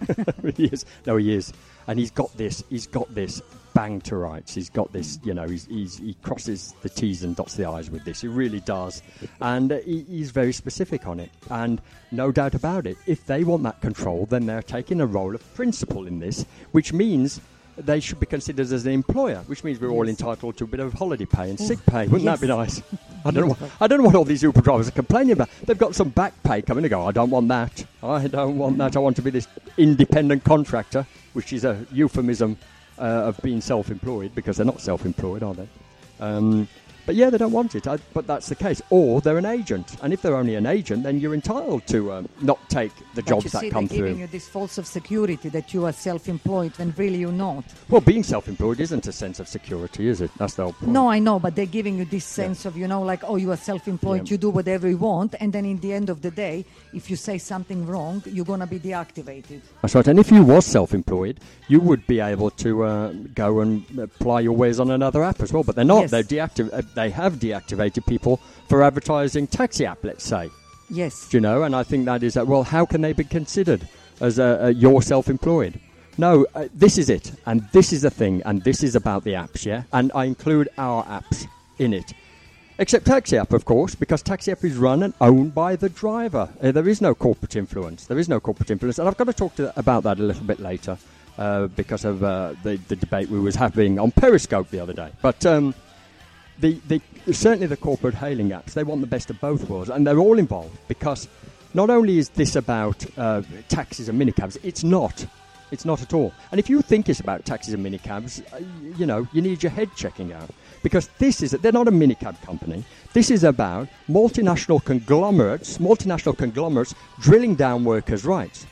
He is. No, he is. And he's got this, he's got this bang to rights. He's got this, you know, he's, he's, he crosses the T's and dots the I's with this. He really does. And uh, he, he's very specific on it. And no doubt about it, if they want that control, then they're taking a role of principle in this, which means they should be considered as an employer, which means we're yes. all entitled to a bit of holiday pay and sick pay. Wouldn't yes. that be nice? I don't know what, I don't know what all these Uber drivers are complaining about. They've got some back pay coming to go, I don't want that. I don't want that. I want to be this independent contractor, which is a euphemism uh, of being self-employed, because they're not self-employed, are they? Um, but yeah, they don't want it. I, but that's the case. Or they're an agent. And if they're only an agent, then you're entitled to um, not take the but jobs you that see, come they're through. Giving you this false of security that you are self-employed when really you're not. Well, being self-employed isn't a sense of security, is it? That's the whole point. No, I know, but they're giving you this sense yeah. of, you know, like, oh, you are self-employed, yeah. you do whatever you want, and then in the end of the day, if you say something wrong, you're going to be deactivated. That's right. And if you was self-employed, you would be able to uh, go and apply your ways on another app as well. But they're not. Yes. They're deactiv- uh, they have deactivated people for advertising taxi app, let's say. Yes. Do you know? And I think that is, uh, well, how can they be considered as uh, uh, you're self-employed? No, uh, this is it. And this is the thing. And this is about the apps, yeah? And I include our apps in it. Except Taxi App, of course, because Taxi App is run and owned by the driver. Uh, there is no corporate influence. There is no corporate influence. And I've got to talk to, about that a little bit later uh, because of uh, the, the debate we was having on Periscope the other day. But... Um, The, the, certainly the corporate hailing apps, they want the best of both worlds, and they're all involved, because not only is this about uh, taxis and minicabs, it's not. It's not at all. And if you think it's about taxis and minicabs, uh, you know, you need your head checking out, because this is, they're not a minicab company. This is about multinational conglomerates, multinational conglomerates drilling down workers' rights.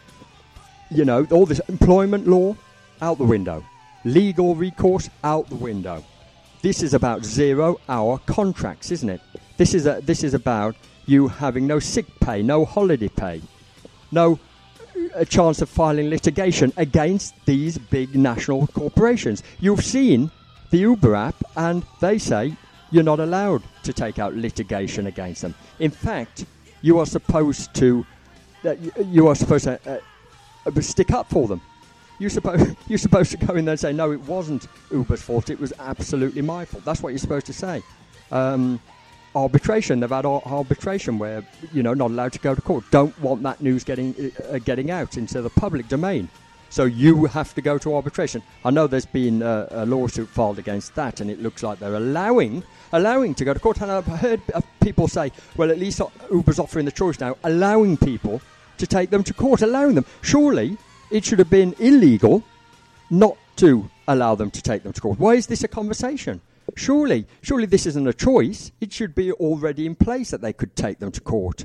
You know, all this employment law, out the window. Legal recourse, out the window. This is about zero-hour contracts, isn't it? This is a, this is about you having no sick pay, no holiday pay, no a chance of filing litigation against these big national corporations. You've seen the Uber app, and they say you're not allowed to take out litigation against them. In fact, you are supposed to uh, you are supposed to uh, uh, stick up for them. You're supposed, you're supposed to go in there and say, no, it wasn't Uber's fault, it was absolutely my fault. That's what you're supposed to say. Um, arbitration, they've had ar- arbitration where, you know, not allowed to go to court. Don't want that news getting uh, getting out into the public domain. So you have to go to arbitration. I know there's been a, a lawsuit filed against that, and it looks like they're allowing allowing to go to court. And I've heard uh, people say, well, at least Uber's offering the choice now, allowing people to take them to court, allowing them. Surely it should have been illegal not to allow them to take them to court. Why is this a conversation? Surely, surely this isn't a choice. It should be already in place that they could take them to court.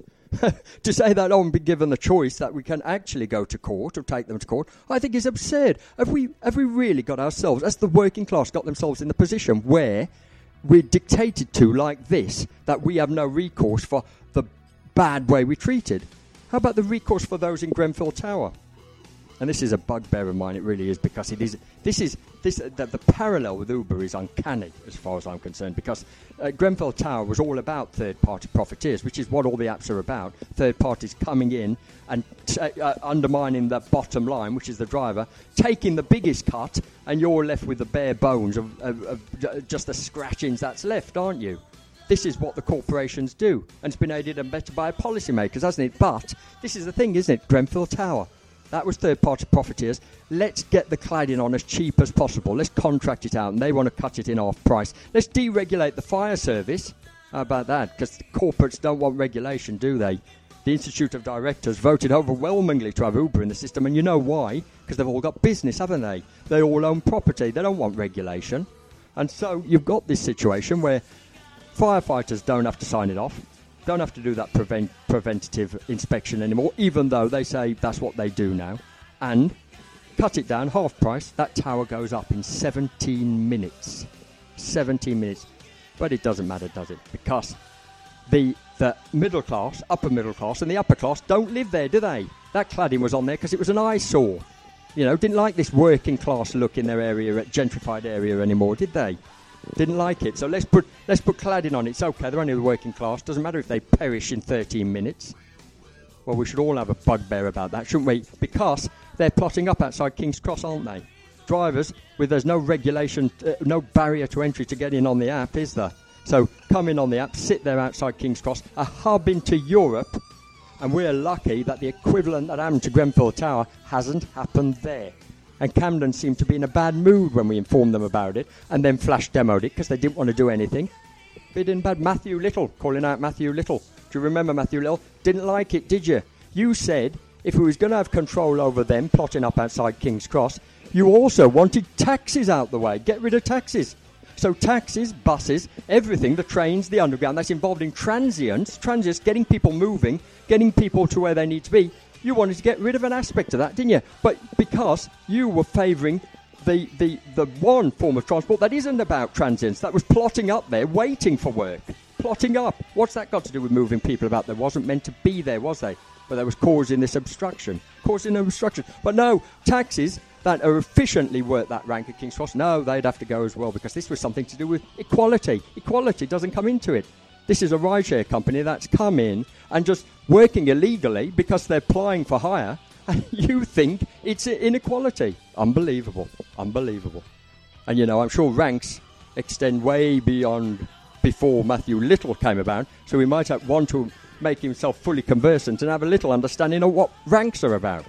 To say that, oh, and be given the choice that we can actually go to court or take them to court, I think is absurd. Have we have we really got ourselves, as the working class, got themselves in the position where we're dictated to like this, that we have no recourse for the bad way we're treated? How about the recourse for those in Grenfell Tower? And this is a bugbear of mine, it really is, because it is. This is this uh, the, the parallel with Uber is uncanny, as far as I'm concerned, because uh, Grenfell Tower was all about third-party profiteers, which is what all the apps are about. Third parties coming in and t- uh, undermining the bottom line, which is the driver, taking the biggest cut, and you're left with the bare bones of, of, of just the scratchings that's left, aren't you? This is what the corporations do, and it's been aided and abetted by policymakers, hasn't it? But this is the thing, isn't it? Grenfell Tower. That was third-party profiteers. Let's get the cladding on as cheap as possible. Let's contract it out, and they want to cut it in half price. Let's deregulate the fire service. How about that? Because corporates don't want regulation, do they? The Institute of Directors voted overwhelmingly to have Uber in the system, and you know why? Because they've all got business, haven't they? They all own property. They don't want regulation. And so you've got this situation where firefighters don't have to sign it off. Don't have to do that prevent, preventative inspection anymore, even though they say that's what they do now. And cut it down, half price, that tower goes up in seventeen minutes. seventeen minutes. But it doesn't matter, does it? Because the the middle class, upper middle class, and the upper class don't live there, do they? That cladding was on there because it was an eyesore. You know, didn't like this working class look in their area, gentrified area anymore, did they? Didn't like it, so let's put let's put cladding on it. It's okay, they're only the working class. Doesn't matter if they perish in thirteen minutes. Well, we should all have a bugbear about that, shouldn't we? Because they're plotting up outside King's Cross, aren't they? Drivers, with there's no regulation, uh, no barrier to entry to get in on the app, is there? So come in on the app, sit there outside King's Cross, a hub into Europe, and we're lucky that the equivalent that happened to Grenfell Tower hasn't happened there. And Camden seemed to be in a bad mood when we informed them about it, and then flash demoed it because they didn't want to do anything. Bit in bad. Matthew Little, calling out Matthew Little. Do you remember Matthew Little? Didn't like it, did you? You said if we was going to have control over them plotting up outside King's Cross, you also wanted taxis out the way. Get rid of taxis. So taxis, buses, everything, the trains, the underground, that's involved in transients, transients, getting people moving, getting people to where they need to be. You wanted to get rid of an aspect of that, didn't you? But because you were favouring the, the, the one form of transport that isn't about transients, that was plotting up there, waiting for work. Plotting up. What's that got to do with moving people about? They wasn't meant to be there, was they? But they was causing this obstruction. Causing an obstruction. But no, taxis that are efficiently work that rank at King's Cross, no, they'd have to go as well, because this was something to do with equality. Equality doesn't come into it. This is a rideshare company that's come in and just working illegally because they're applying for hire, and you think it's inequality. Unbelievable. Unbelievable. And, you know, I'm sure ranks extend way beyond before Matthew Little came about, so we might have want to make himself fully conversant and have a little understanding of what ranks are about.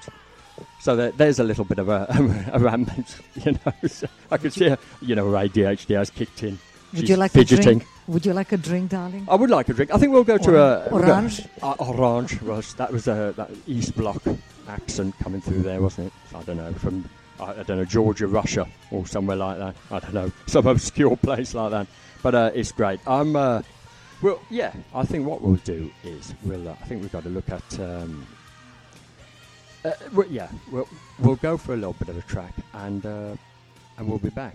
So there, there's a little bit of a, a, a rampant, you know. So I could see, her, you know, her A D H D has kicked in. Would She's you like fidgeting. a drink? Would you like a drink, darling? I would like a drink. I think we'll go to or, a... Orange? We'll go, uh, orange. Was, that was a, that East Bloc accent coming through there, wasn't it? I don't know, from, I, I don't know, Georgia, Russia, or somewhere like that. I don't know, some obscure place like that. But uh, it's great. I'm... Uh, well, yeah, I think what we'll do is, we'll. Uh, I think we've got to look at... Um, uh, well, yeah, we'll, we'll go for a little bit of a track, and uh, and we'll be back.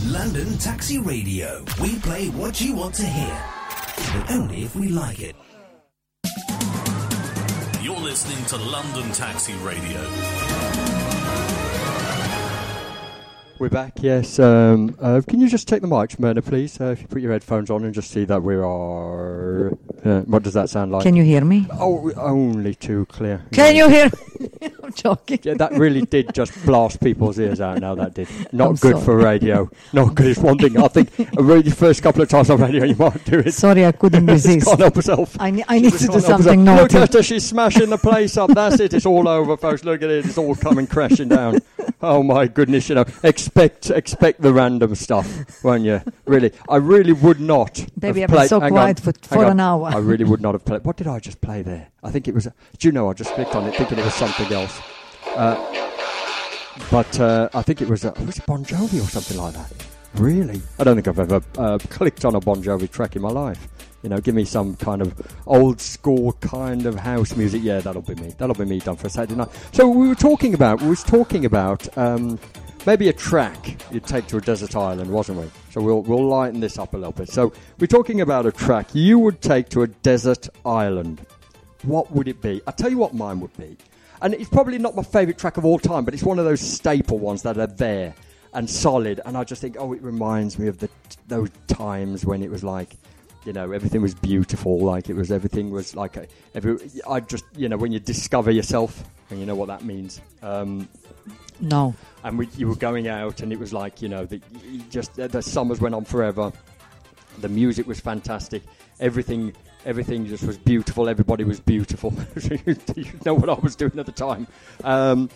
London Taxi Radio. We play what you want to hear, but only if we like it. You're listening to London Taxi Radio. We're back, yes. Um, uh, can you just take the mic, Myrna, please? Uh, if you put your headphones on and just see that we are... Uh, what does that sound like? Can you hear me? Oh, only too clear. Can you hear me? I'm joking. Yeah, that really did just blast people's ears out now, that did. Not I'm good sorry. for radio. Not good. It's one thing. I think really the first couple of times on radio you might do it. Sorry, I couldn't resist. Can't help herself. I, ne- I need to do Can't help something herself. naughty. Look at her, she's smashing the place up. That's it. It's all over, folks. Look at it. It's all coming crashing down. Oh, my goodness, you know. Expect expect the random stuff, won't you? Really. I really would not Baby, have I've been played... so hang quiet on, for, hang for on. an hour. I really would not have played... What did I just play there? I think it was... A, do you know, I just clicked on it thinking it was something else. Uh, but uh, I think it was... A, was it Bon Jovi or something like that? Really? I don't think I've ever uh, clicked on a Bon Jovi track in my life. You know, give me some kind of old school kind of house music. Yeah, that'll be me. That'll be me done for a Saturday night. So we were talking about, we was talking about um, maybe a track you'd take to a desert island, wasn't we? So we'll we'll lighten this up a little bit. So we're talking about a track you would take to a desert island. What would it be? I'll tell you what mine would be. And it's probably not my favourite track of all time, but it's one of those staple ones that are there and solid. And I just think, oh, it reminds me of the those times when it was like, you know, everything was beautiful, like it was, everything was like, a, every, I just, you know, when you discover yourself, and you know what that means. Um, no. And we, you were going out, and it was like, you know, the, you just the, the summers went on forever. The music was fantastic. Everything, everything just was beautiful. Everybody was beautiful. You know what I was doing at the time. Um,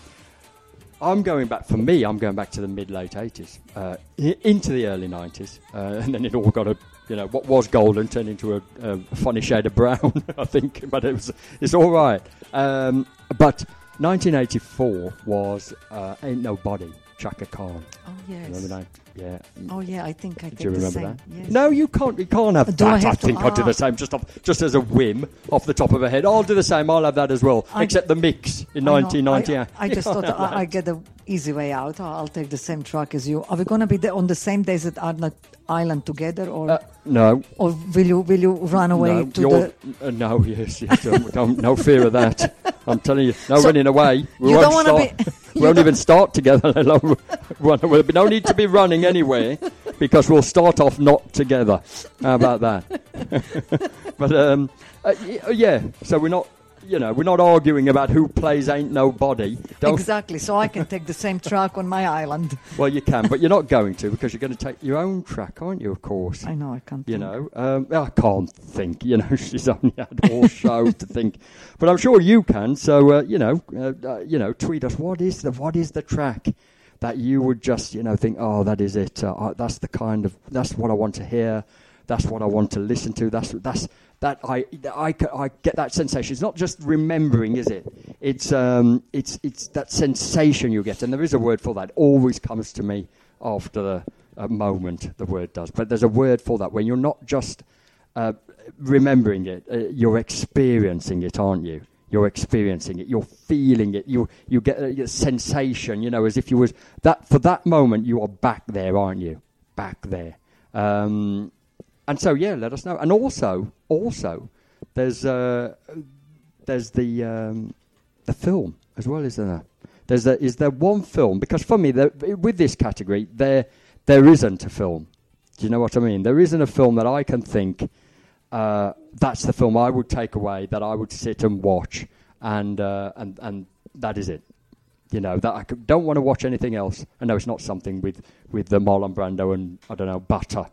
I'm going back, for me, I'm going back to the mid-late eighties, uh, I- into the early nineties, uh, and then it all got a, you know, what was golden turned into a, a funny shade of brown, I think, but it was, it's all right. Um, but nineteen eighty-four was uh, Ain't Nobody, Chaka Khan. Oh, yes. Remember that? Yeah. Oh, yeah, I think I Do take you the remember same. that? Yes. No, you can't. You can't have Do I that. have I to- think I'll do ah. the same, just off, just as a whim, off the top of a head. I'll do the same. I'll have that as well, I- except the mix in I know. nineteen ninety. I, I just thought I, I get the easy way out. I'll take the same track as you. Are we going to be there on the same desert island, island together, or Uh, no. or will you will you run away No, to you're- the? uh, no, yes, yes don't, don't, no fear of that. I'm telling you, no So running away. We you won't don't wanna start. be- we you won't don't- even start together. Let alone run away. There'll be no need to be running anywhere because we'll start off not together. How about that? But um, uh, y- yeah, so we're not. You know, we're not arguing about who plays Ain't Nobody. Don't, Exactly. So I can take the same track on my island. Well, you can, but you're not going to because you're going to take your own track, aren't you? Of course. I know I can't. You think. know, um, I can't think. You know, she's only had all show to think, but I'm sure you can. So uh, you know, uh, uh, you know, tweet us. What is the what is the track that you would just you know think, oh, that is it. Uh, uh, that's the kind of that's what I want to hear. That's what I want to listen to. That's that's that I I, I get that sensation. It's not just remembering, is it? It's um it's it's that sensation you get, and there is a word for that. Always comes to me after the uh, moment. The word does, but there's a word for that when you're not just uh, remembering it. Uh, you're experiencing it, aren't you? You're experiencing it. You're feeling it. You you get a, a sensation. You know, as if you was that for that moment. You are back there, aren't you? Back there. Um, And so, yeah, let us know. And also, also, there's uh, there's the um, the film as well, isn't there? There's a, is there one film? Because for me, there, with this category, there there isn't a film. Do you know what I mean? There isn't a film that I can think uh, that's the film I would take away, that I would sit and watch, and uh, and and that is it. You know, that I could, don't want to watch anything else. I know it's not something with, with the Marlon Brando and, I don't know, butter.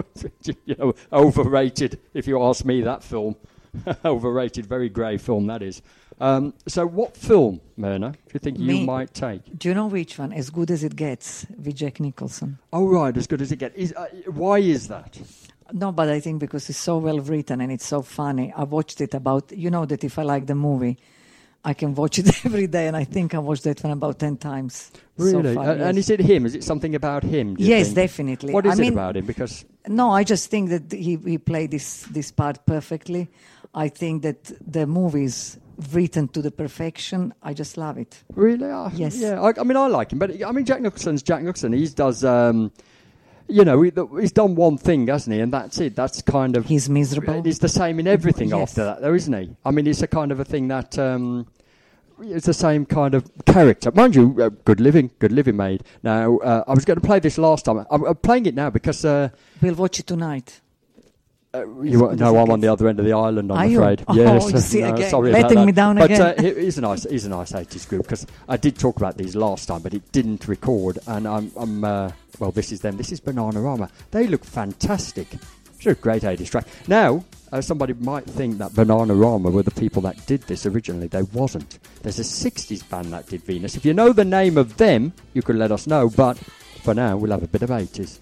You know, overrated, if you ask me, that film. Overrated, very grey film, that is. Um, so what film, Myrna, do you think Me. you might take? Do you know which one? As Good as It Gets with Jack Nicholson. Oh, right, As Good as It Gets. Is, uh, why is that? No, but I think because it's so well written and it's so funny. I watched it about, you know that if I like the movie, I can watch it every day, and I think I watched that one about ten times. Really? So far, uh, yes. And is it him? Is it something about him? Do you Yes, think? definitely. What is I it mean, about him? Because No, I just think that he, he played this, this part perfectly. I think that the movie is written to the perfection. I just love it. Really? Uh, Yes. Yeah, I, I mean, I like him, but I mean, Jack Nicholson's Jack Nicholson. He does, um, you know, he, he's done one thing, hasn't he? And that's it. That's kind of... He's miserable. It's the same in everything Yes. after that, though, isn't he? I mean, it's a kind of a thing that... Um, it's the same kind of character. Mind you, uh, good living, good living made. Now, uh, I was going to play this last time. I'm, I'm playing it now because... Uh, we'll watch it tonight. Uh, you won't, no, I'm on the other end of the island, I'm Are you? afraid. Oh, yes, you see no, again. sorry Letting about me that. down but, again. But uh, he's a nice, he's a nice eighties group because I did talk about these last time, but it didn't record. And I'm, I'm uh, well, this is them. This is Bananarama. They look fantastic. It's a great eighties track. Now, uh, somebody might think that Bananarama were the people that did this originally. They wasn't. There's a sixties band that did Venus. If you know the name of them, you could let us know. But for now, we'll have a bit of eighties.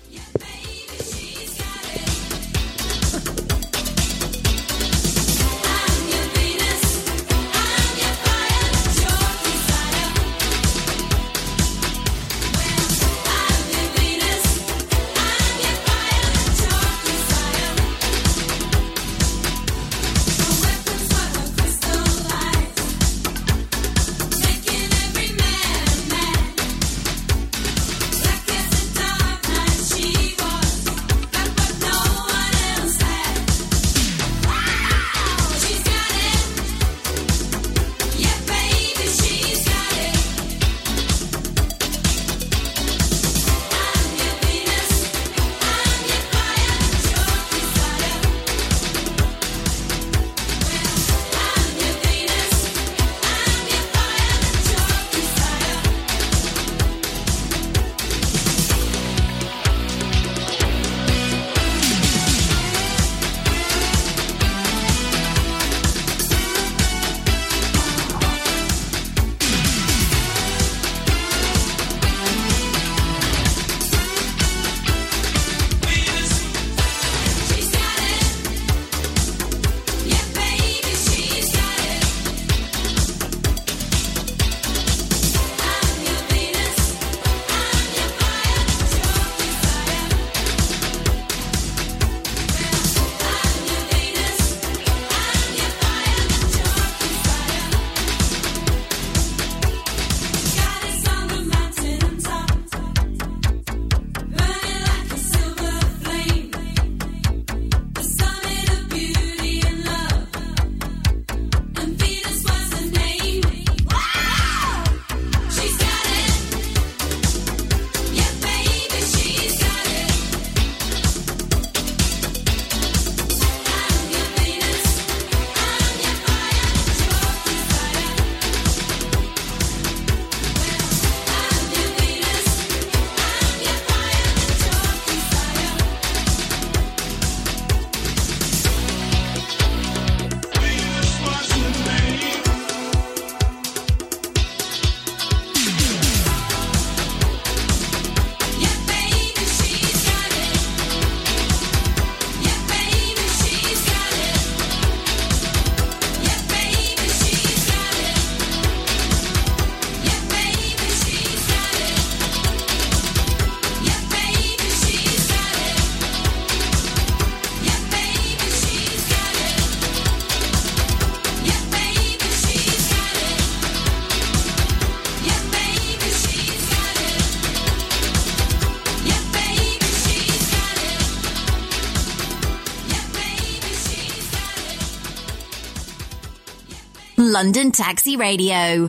London Taxi Radio.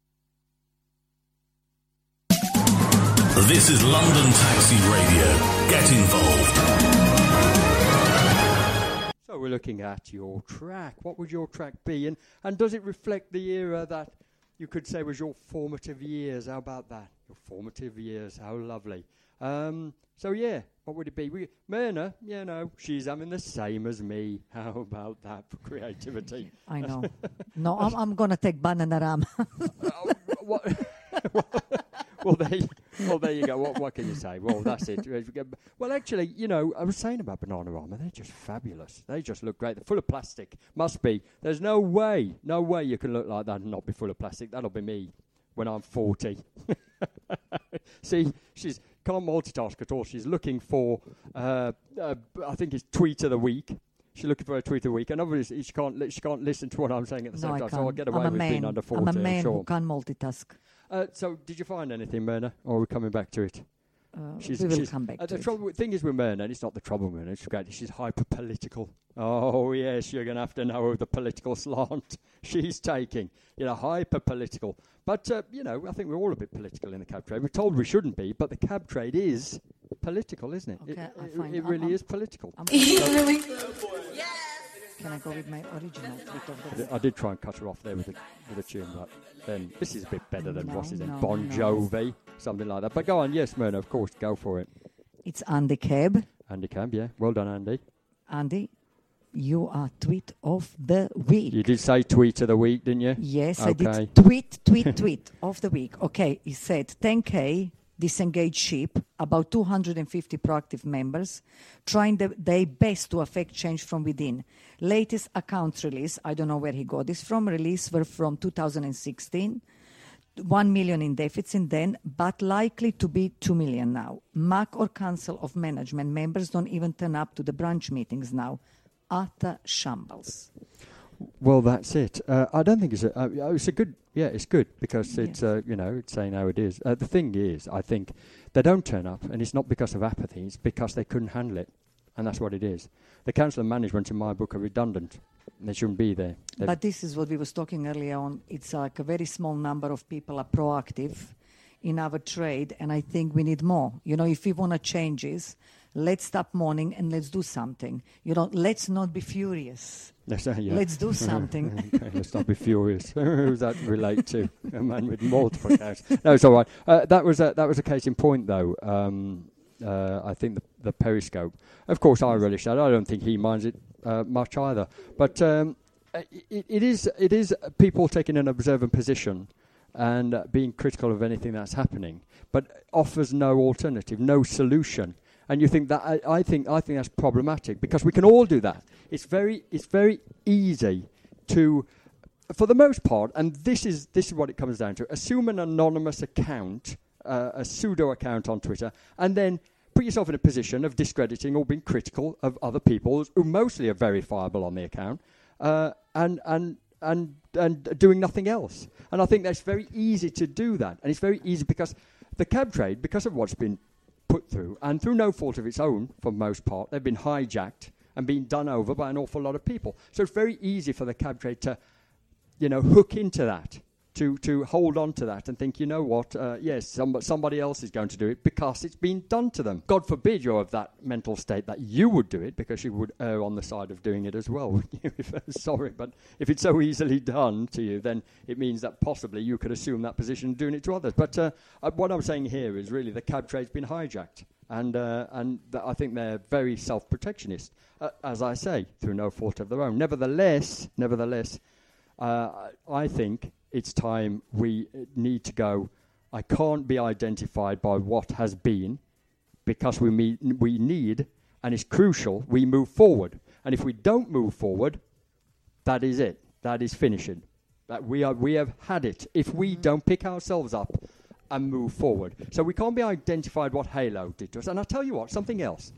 This is London Taxi Radio. Get involved. So we're looking at your track. What would your track be? And, and does it reflect the era that you could say was your formative years? How about that? Your formative years. How lovely. Um, so, yeah, what would it be? We, Myrna, you know, she's having the same as me. How about that for creativity? I know. No, I'm, I'm going to take Bananarama. uh, what? Well, there, you, well, there you go. What, what can you say? Well, that's it. Well, actually, you know, I was saying about Bananarama, they're just fabulous. They just look great. They're full of plastic. Must be. There's no way, no way you can look like that and not be full of plastic. That'll be me when I'm forty. See, she's can't multitask at all. She's looking for, uh, uh, I think it's tweet of the week. She's looking for a tweet of the week, and obviously she can't li- she can't listen to what I'm saying at the no, same I time. can't. So I'll get away I'm a with man. being under forty. I'm a man I'm sure. who can't multitask. Uh, so, did you find anything, Myrna, or are we coming back to it? uh, she's, we will she's, come back uh, to the it. trouble, thing is with Myrna, and it's not the trouble with Myrna, she's great, she's hyper-political. Oh, yes, you're going to have to know the political slant she's taking. You know, hyper-political. But, uh, you know, I think we're all a bit political in the cab trade. We're told we shouldn't be, but the cab trade is political, isn't it? Okay, it I it, find it I'm- really I'm- is political. I'm- really? Can I go with my original tweet of I the did, I did try and cut her off there with a, with a tune, but then this is a bit better than No, what's his name, no, Bon no. Jovi, something like that. But go on, yes, Myrna, of course, go for it. It's Andy Cab. Andy Cab, yeah. Well done, Andy. Andy, you are tweet of the week. You did say tweet of the week, didn't you? Yes, okay. I did. Tweet, tweet, tweet of the week. Okay, he said ten K disengaged sheep, about two hundred fifty proactive members, trying the, their best to affect change from within. Latest accounts release, I don't know where he got this from, release were from two thousand sixteen. one million in deficit then, but likely to be two million now. M A C or Council of Management members don't even turn up to the branch meetings now. Utter shambles. Well, that's it. Uh, I don't think it's a. Uh, it's a good. Yeah, it's good because Yes. it's. Uh, you know, it's saying how it is. Uh, the thing is, I think they don't turn up, and it's not because of apathy. It's because they couldn't handle it, and that's what it is. The council of management, in my book, are redundant. And they shouldn't be there. They've But this is what we was talking earlier on. It's like a very small number of people are proactive in our trade, and I think we need more. You know, if we want to changes, let's stop mourning and let's do something. You know, let's not be furious. Let's, uh, yeah. Let's do something. Okay, let's not be furious. Who does that relate to? A man with multiple cows. No, it's all right. Uh, that was a, that was a case in point, though. Um, uh, I think the, the Periscope. Of course, I relish that. I don't think he minds it uh, much either. But um, it, it is it is people taking an observant position and uh, being critical of anything that's happening, but offers no alternative, no solution. And you think that I, I think I think that's problematic because we can all do that. It's very it's very easy to, for the most part, and this is this is what it comes down to: assume an anonymous account, uh, a pseudo account on Twitter, and then put yourself in a position of discrediting or being critical of other people who mostly are verifiable on the account, uh, and and and and doing nothing else. And I think that's very easy to do that, and it's very easy because the cab trade, because of what's been put through, and through no fault of its own for the most part, they've been hijacked and been done over by an awful lot of people. So it's very easy for the cab trade to, you know, hook into that, to to hold on to that and think, you know what, uh, yes, some, somebody else is going to do it because it's been done to them. God forbid you're of that mental state that you would do it, because you would err on the side of doing it as well, wouldn't you? If, sorry, but if it's so easily done to you, then it means that possibly you could assume that position doing it to others. But uh, uh, what I'm saying here is really the cab trade's been hijacked. And uh, and th- I think they're very self-protectionist, uh, as I say, through no fault of their own. Nevertheless, nevertheless, uh, I think it's time we need to go. I can't be identified by what has been, because we me- we need, and it's crucial, we move forward. And if we don't move forward, that is it. That is finishing. That we are we have had it. If we don't pick ourselves up and move forward. So we can't be identified what Halo did to us. And I'll tell you what, something else.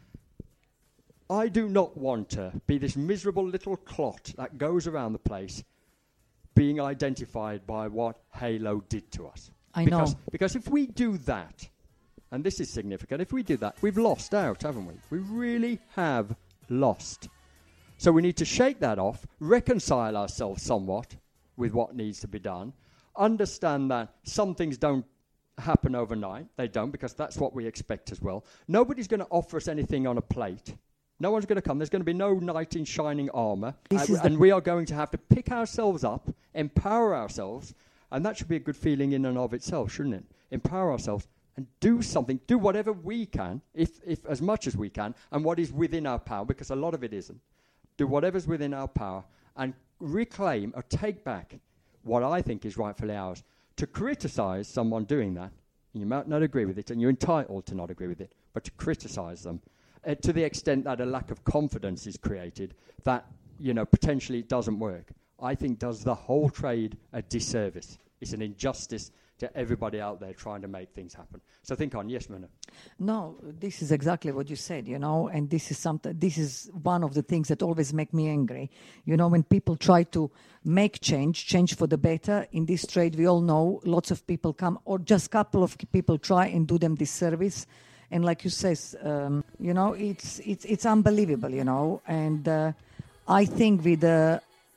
I do not want to be this miserable little clot that goes around the place being identified by what Halo did to us. I because, know. Because if we do that, and this is significant, if we do that, we've lost out, haven't we? We really have lost. So we need to shake that off, reconcile ourselves somewhat with what needs to be done, understand that some things don't happen overnight. They don't, because that's what we expect as well. Nobody's going to offer us anything on a plate. No one's going to come. There's going to be no knight in shining armour. Uh, and we are going to have to pick ourselves up, empower ourselves, and that should be a good feeling in and of itself, shouldn't it? Empower ourselves and do something, do whatever we can, if, if as much as we can, and what is within our power, because a lot of it isn't. Do whatever's within our power and reclaim or take back what I think is rightfully ours. To criticise someone doing that, you might not agree with it, and you're entitled to not agree with it, but to criticise them uh, to the extent that a lack of confidence is created, that, you know, potentially it doesn't work, I think does the whole trade a disservice. It's an injustice to everybody out there trying to make things happen. So think on. Yes, Myrna. No, this is exactly what you said, you know, and this is something. This is one of the things that always make me angry. You know, when people try to make change, change for the better in this trade, we all know lots of people come, or just couple of people try and do them disservice. And like you says, um, you know, it's it's it's unbelievable, you know. And uh, I think with uh,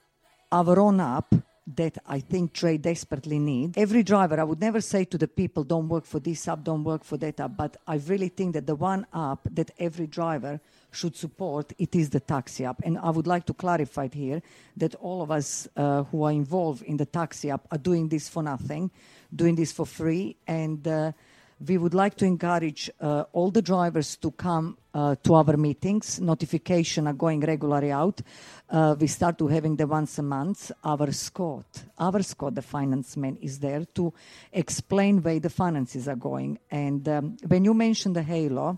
our own app, that I think trade desperately need. Every driver, I would never say to the people, don't work for this app, don't work for that app, but I really think that the one app that every driver should support, it is the taxi app. And I would like to clarify it here that all of us uh, who are involved in the taxi app are doing this for nothing, doing this for free, and uh, we would like to encourage uh, all the drivers to come uh, to our meetings. Notifications are going regularly out. Uh, we start to having them once a month. Our Scott, our Scott, the finance man, is there to explain where the finances are going. And um, when you mentioned the Halo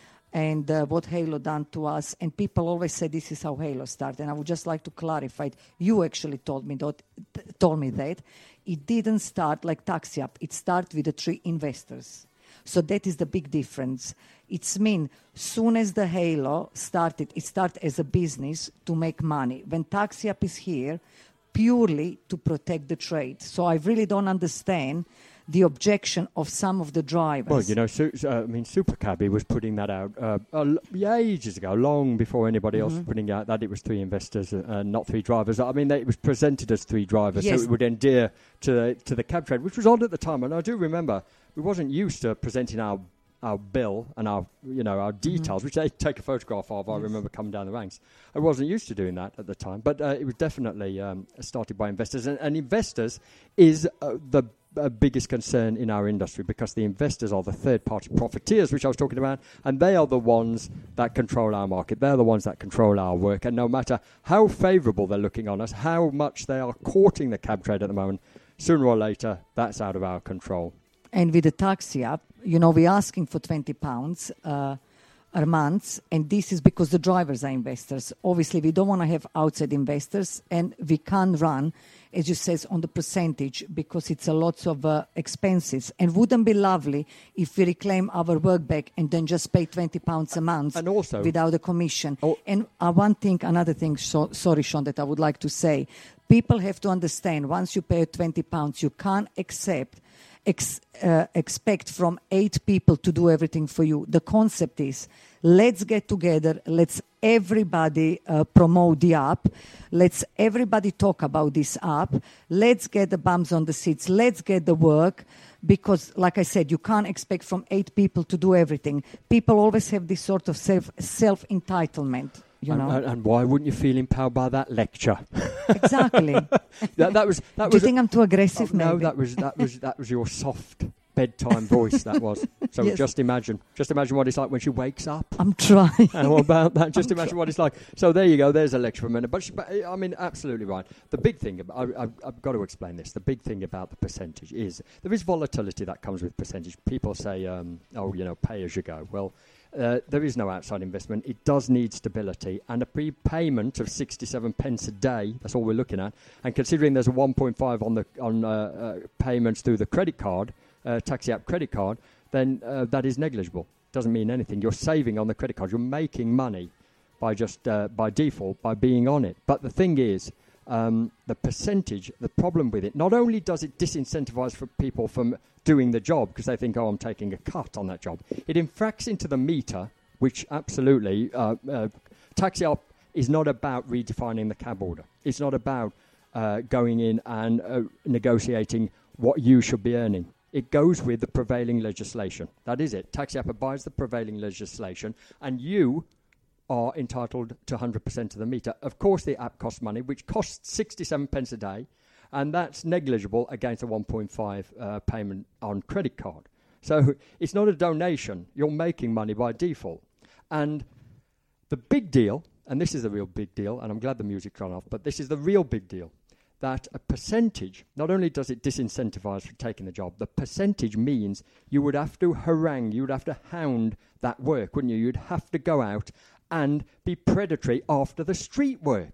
and uh, what Halo done to us, and people always say this is how Halo started, and I would just like to clarify it. You actually told me that, told me that. It didn't start like Taxi App. It started with the three investors. So that is the big difference. It's mean, soon as the Halo started, it started as a business to make money. When Taxi App is here, purely to protect the trade. So I really don't understand the objection of some of the drivers. Well, you know, su- uh, I mean, Supercabbie was putting that out uh, uh, yeah, ages ago, long before anybody mm-hmm. else was putting out that it was three investors, uh, not three drivers. I mean, they, it was presented as three drivers, yes. So it would endear to the, to the cab trade, which was odd at the time. And I do remember we wasn't used to presenting our our bill and our, you know, our details, mm-hmm. which they take a photograph of. I yes. remember coming down the ranks. I wasn't used to doing that at the time, but uh, it was definitely um, started by investors. And, and investors is uh, the uh, biggest concern in our industry, because the investors are the third-party profiteers, which I was talking about, and they are the ones that control our market. They're the ones that control our work. And no matter how favourable they're looking on us, how much they are courting the cab trade at the moment, sooner or later, that's out of our control. And with the taxi app, you know, we're asking for twenty pounds uh, a month, and this is because the drivers are investors. Obviously, we don't want to have outside investors, and we can't run, as you says, on the percentage because it's a lot of uh, expenses. And wouldn't be lovely if we reclaim our work back and then just pay twenty pounds a month and also without a commission. Oh. And uh, one thing, another thing, so, sorry, Sean, that I would like to say, people have to understand, once you pay twenty pounds, you can't accept Ex, uh, expect from eight people to do everything for you. The concept is, let's get together, let's everybody uh, promote the app, let's everybody talk about this app, let's get the bums on the seats, let's get the work, because, like I said, you can't expect from eight people to do everything. People always have this sort of self, self-entitlement. You and, know? and, and why wouldn't you feel empowered by that lecture? Exactly. that, that was. That Do was you think I'm too aggressive? Oh, maybe? No, that was that was that was your soft bedtime voice. That was. So yes. just imagine, just imagine what it's like when she wakes up. I'm trying. How about that? Just I'm imagine try- what it's like. So there you go. There's a lecture for a minute. But, she, but I mean, absolutely right. The big thing, about, I, I've, I've got to explain this. The big thing about the percentage is there is volatility that comes with percentage. People say, um, oh, you know, pay as you go. Well. Uh, there is no outside investment. It does need stability, and a prepayment of sixty-seven pence a day. That's all we're looking at. And considering there's a one point five on the on uh, uh, payments through the credit card, uh, taxi app credit card, then uh, that is negligible. Doesn't mean anything. You're saving on the credit card. You're making money by just uh, by default by being on it. But the thing is, um, the percentage. The problem with it, not only does it disincentivize for people from doing the job because they think, oh, I'm taking a cut on that job. It infracts into the meter, which absolutely, uh, uh, taxi app is not about redefining the cab order. It's not about uh, going in and uh, negotiating what you should be earning. It goes with the prevailing legislation. That is it. Taxi app abides the prevailing legislation, and you are entitled to one hundred percent of the meter. Of course, the app costs money, which costs sixty-seven pence a day. And that's negligible against a one point five uh, payment on credit card. So it's not a donation. You're making money by default. And the big deal, and this is a real big deal, and I'm glad the music's gone off, but this is the real big deal, that a percentage, not only does it disincentivize for taking the job, the percentage means you would have to harangue, you would have to hound that work, wouldn't you? You'd have to go out and be predatory after the street work.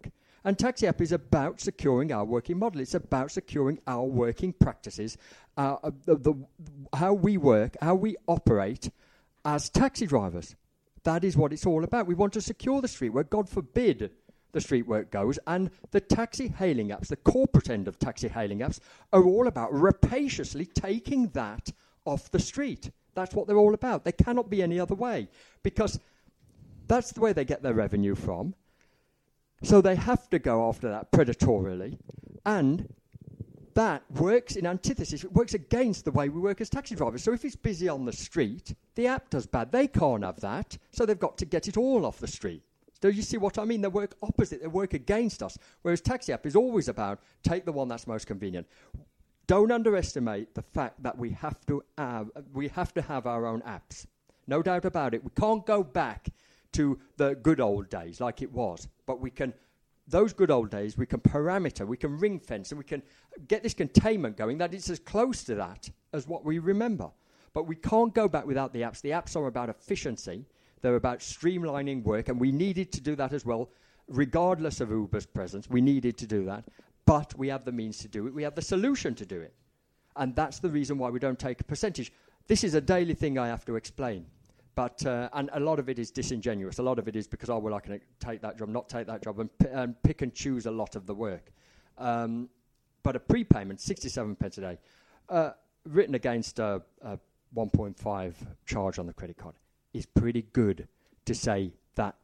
And Taxi App is about securing our working model. It's about securing our working practices, uh, uh, the, the, how we work, how we operate as taxi drivers. That is what it's all about. We want to secure the street work. God forbid the street work goes. And the taxi hailing apps, the corporate end of taxi hailing apps, are all about rapaciously taking that off the street. That's what they're all about. They cannot be any other way, because that's the way they get their revenue from. So they have to go after that predatorily, and that works in antithesis. It works against the way we work as taxi drivers. So if it's busy on the street, the app does bad. They can't have that, so they've got to get it all off the street. Do you see what I mean? They work opposite. They work against us. Whereas Taxi App is always about take the one that's most convenient. Don't underestimate the fact that we have to have, we have to have our own apps. No doubt about it. We can't go back to the good old days like it was, but we can. Those good old days, we can parameter, we can ring fence, and we can get this containment going that it's as close to that as what we remember. But we can't go back without the apps. The apps are about efficiency. They're about streamlining work, and we needed to do that as well, regardless of Uber's presence. We needed to do that, but we have the means to do it. We have the solution to do it, and that's the reason why we don't take a percentage. This is a daily thing I have to explain. But uh, and a lot of it is disingenuous. A lot of it is because, oh, well, I can take that job, not take that job, and, p- and pick and choose a lot of the work. Um, but a prepayment, sixty-seven pence a day, uh, written against a, a one point five charge on the credit card, is pretty good to say that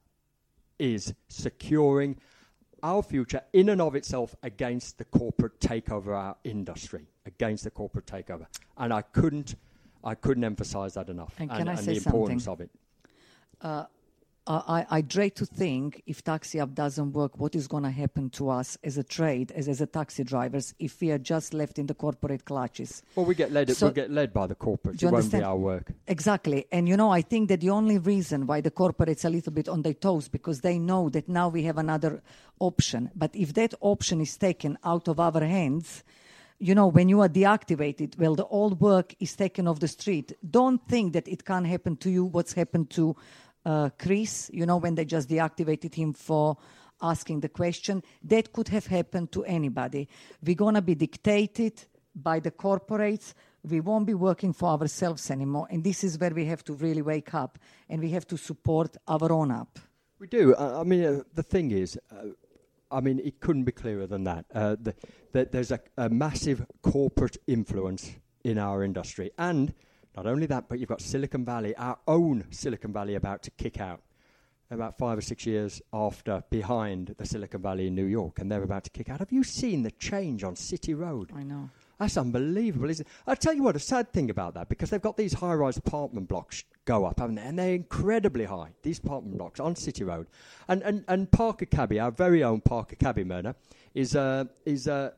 is securing our future in and of itself against the corporate takeover of our industry, against the corporate takeover. And I couldn't... I couldn't emphasize that enough, and, and, can I and say the importance something? of it. Uh, I, I dread to think if Taxi App doesn't work, what is going to happen to us as a trade, as, as a taxi drivers, if we are just left in the corporate clutches. Well, we get led. So we'll get led by the corporates. It won't understand? be our work. Exactly, and you know, I think that the only reason why the corporates are a little bit on their toes because they know that now we have another option. But if that option is taken out of our hands. You know, when you are deactivated, well, the old work is taken off the street. Don't think that it can't happen to you what's happened to uh, Chris, you know, when they just deactivated him for asking the question. That could have happened to anybody. We're going to be dictated by the corporates. We won't be working for ourselves anymore. And this is where we have to really wake up, and we have to support our own app. We do. Uh, I mean, uh, the thing is... Uh, I mean, it couldn't be clearer than that. Uh, the, the, there's a, a massive corporate influence in our industry. And not only that, but you've got Silicon Valley, our own Silicon Valley, about to kick out about five or six years after behind the Silicon Valley in New York, and they're about to kick out. Have you seen the change on City Road? I know. That's unbelievable, isn't it? I'll tell you what, a sad thing about that, because they've got these high-rise apartment blocks go up, haven't they? And they're incredibly high, these apartment blocks on City Road. And and, and Parker Cabby, our very own Parker Cabby Murner, is, uh, is uh,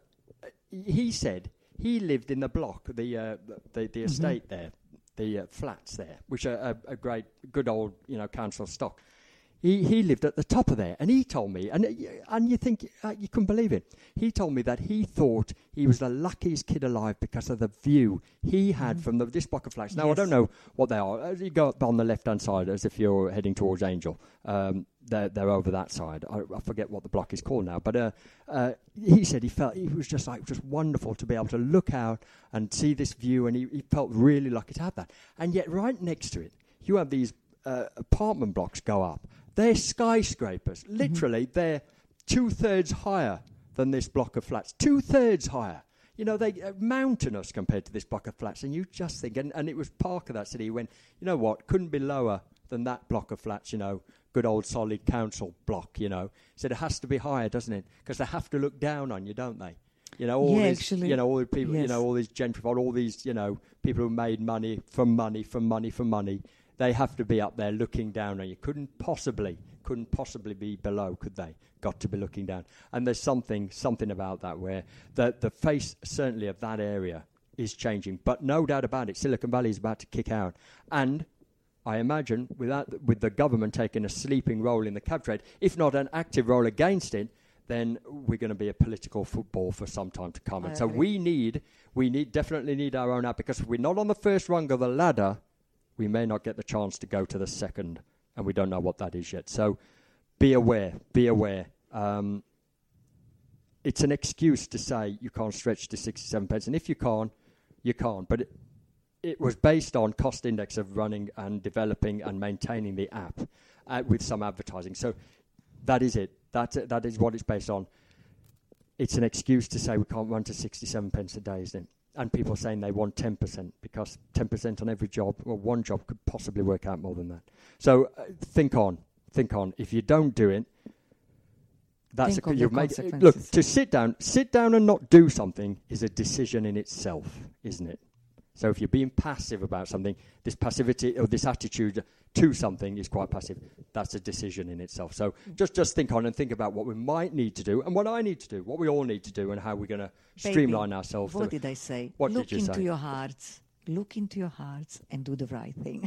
he said he lived in the block, the uh, the, the mm-hmm. estate there, the uh, flats there, which are a, a great, good old, you know, council stock. He he lived at the top of there, and he told me, and and you think uh, you couldn't believe it. He told me that he thought he was the luckiest kid alive because of the view he had mm. from the, this block of flats. Now yes. I don't know what they are. As you go up on the left-hand side, as if you're heading towards Angel, um, they're they're over that side. I, I forget what the block is called now, but uh, uh, he said he felt he was just like just wonderful to be able to look out and see this view, and he, he felt really lucky to have that. And yet, right next to it, you have these uh, apartment blocks go up. They're skyscrapers. Mm-hmm. Literally, they're two-thirds higher than this block of flats. Two-thirds higher. You know, they uh, mountainous compared to this block of flats. And you just think, and, and it was Parker that said, he went, you know what, couldn't be lower than that block of flats, you know, good old solid council block, you know. He said it has to be higher, doesn't it? Because they have to look down on you, don't they? You know, all yeah, these, actually, you know, all the people, yes. you know, all these gentrified, all these, you know, people who made money from money, from money, from money. They have to be up there looking down on you. Couldn't possibly, couldn't possibly be below, could they? Got to be looking down. And there's something, something about that where the the face certainly of that area is changing. But no doubt about it, Silicon Valley is about to kick out. And I imagine without with the government taking a sleeping role in the cab trade, if not an active role against it, then we're going to be a political football for some time to come. I and agree. So we need, we need definitely need our own app, because if we're not on the first rung of the ladder, we may not get the chance to go to the second, and we don't know what that is yet. So be aware, be aware. Um, it's an excuse to say you can't stretch to sixty-seven pence. And if you can't, you can't. But it, it was based on cost index of running and developing and maintaining the app uh, with some advertising. So that is it. That, uh, that is what it's based on. It's an excuse to say we can't run to sixty-seven pence a day, isn't it? And people are saying they want ten percent because ten percent on every job, well, one job could possibly work out more than that. So uh, think on, think on. If you don't do it, that's think a, of you've the made. consequences. Look, to sit down, sit down and not do something is a decision in itself, isn't it? So if you're being passive about something, this passivity or this attitude to something is quite passive. That's a decision in itself. So just, just think on and think about what we might need to do and what I need to do, what we all need to do, and how we're going to streamline ourselves. What did I say? What Look did you into say? your hearts. Look into your hearts and do the right thing.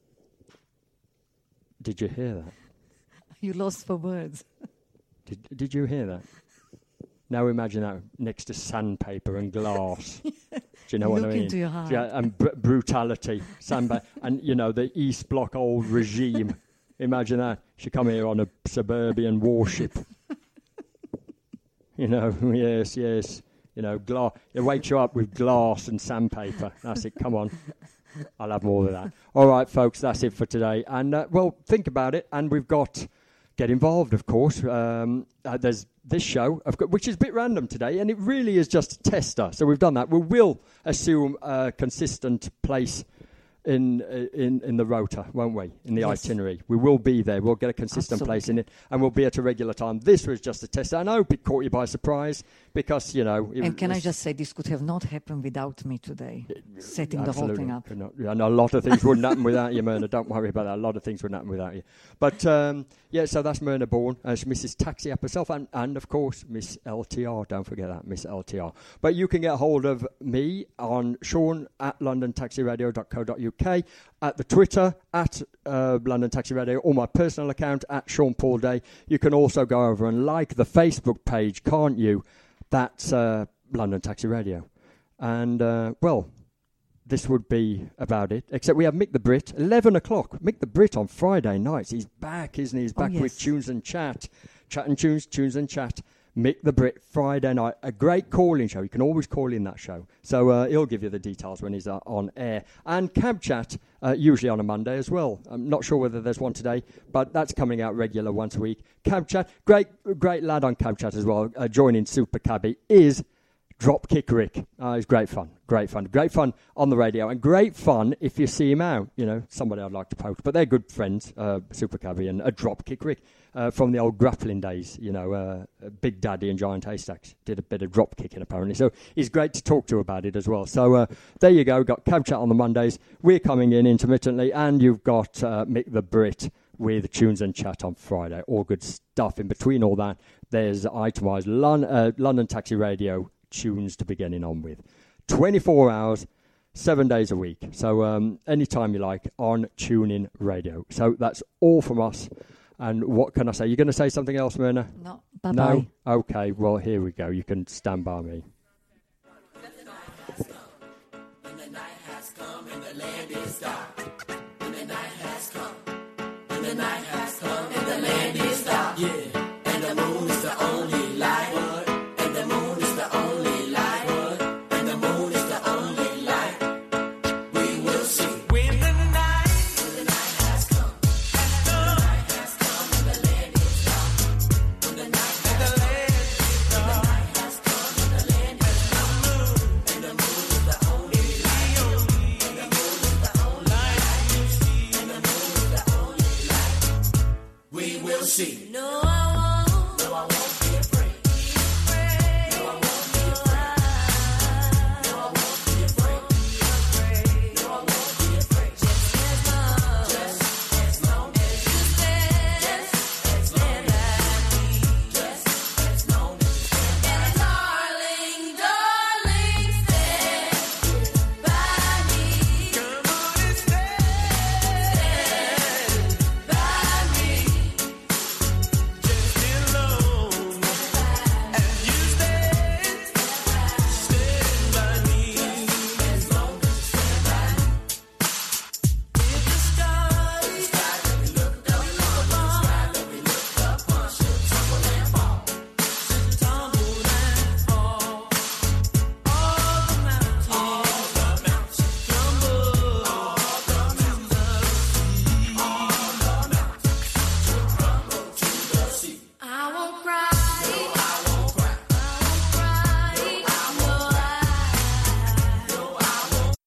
Did you hear that? You lost for words. Did Did you hear that? Now imagine that next to sandpaper and glass. Do you know Look what I mean? into your heart. Yeah, and br- brutality, sandpaper, and you know the East Bloc old regime. Imagine that. She come here on a suburban warship. You know, yes, yes. You know, glass. It wakes you up with glass and sandpaper. That's it. Come on. I'll have more of that. All right, folks, that's it for today. And, uh, well, think about it. And we've got Get Involved, of course. Um, uh, there's this show, of co- which is a bit random today, and it really is just a tester. So we've done that. We will assume a consistent place in uh, in in the rota, won't we? In the Yes. itinerary, we will be there. We'll get a consistent place in it, and we'll be at a regular time. This was just a test. And I hope it caught you by surprise because you know. It And can I was- just say, this could have not happened without me today, setting the whole Absolutely. thing up. Could not- And a lot of things wouldn't happen without you, Myrna. Don't worry about that. A lot of things wouldn't happen without you. But, um, yeah, so that's Myrna Bourne. Uh, she's Missus Taxi App herself. And, and, of course, Miss L T R. Don't forget that, Miss L T R. But you can get hold of me on Sean at london taxi radio dot co dot uk, at the Twitter, at uh, London Taxi Radio, or my personal account, at Sean Paul Day. You can also go over and like the Facebook page, can't you? That's uh, London Taxi Radio. And, uh, well, this would be about it. Except we have Mick the Brit, eleven o'clock. Mick the Brit on Friday nights. He's back, isn't he? He's Oh, back with yes. Tunes and Chat. Chat and Tunes, Tunes and Chat. Mick the Brit, Friday night. A great call-in show. You can always call in that show. So uh, he'll give you the details when he's uh, on air. And Cab Chat, uh, usually on a Monday as well. I'm not sure whether there's one today, but that's coming out regular once a week. Cab Chat, great great lad on Cab Chat as well. Uh, joining Super Cabby is Dropkick Rick. Uh, it's great fun, great fun, great fun on the radio, and great fun if you see him out. You know, somebody I'd like to poke, but they're good friends, uh, Super Cabby and a Dropkick Rick uh, from the old grappling days. You know, uh, Big Daddy and Giant Haystacks did a bit of drop kicking apparently, so he's great to talk to about it as well. So uh, there you go. Got Cab Chat on the Mondays. We're coming in intermittently, and you've got uh, Mick the Brit with Tunes and Chat on Friday. All good stuff. In between all that, there's itemised Lon- uh, London Taxi Radio tunes to be getting on with. twenty-four hours, seven days a week. So um, anytime you like on TuneIn Radio. So that's all from us. And what can I say? You're going to say something else, Myrna? No. Bye-bye. No? Okay, well, here we go. You can stand by me. When the night has come and the land is dark. When the night has come. When the night has come and the land is dark. Yeah. And the moon is the only light. What? And the moon is the only light. What? And the moon is the only light. We will see. When the night, when the night has come. And the night has come and the land is dark. When the night has come. When the night has come and the land is dark. And the moon is the only light. And the moon is the only light. And the moon is the only light. We will see. No.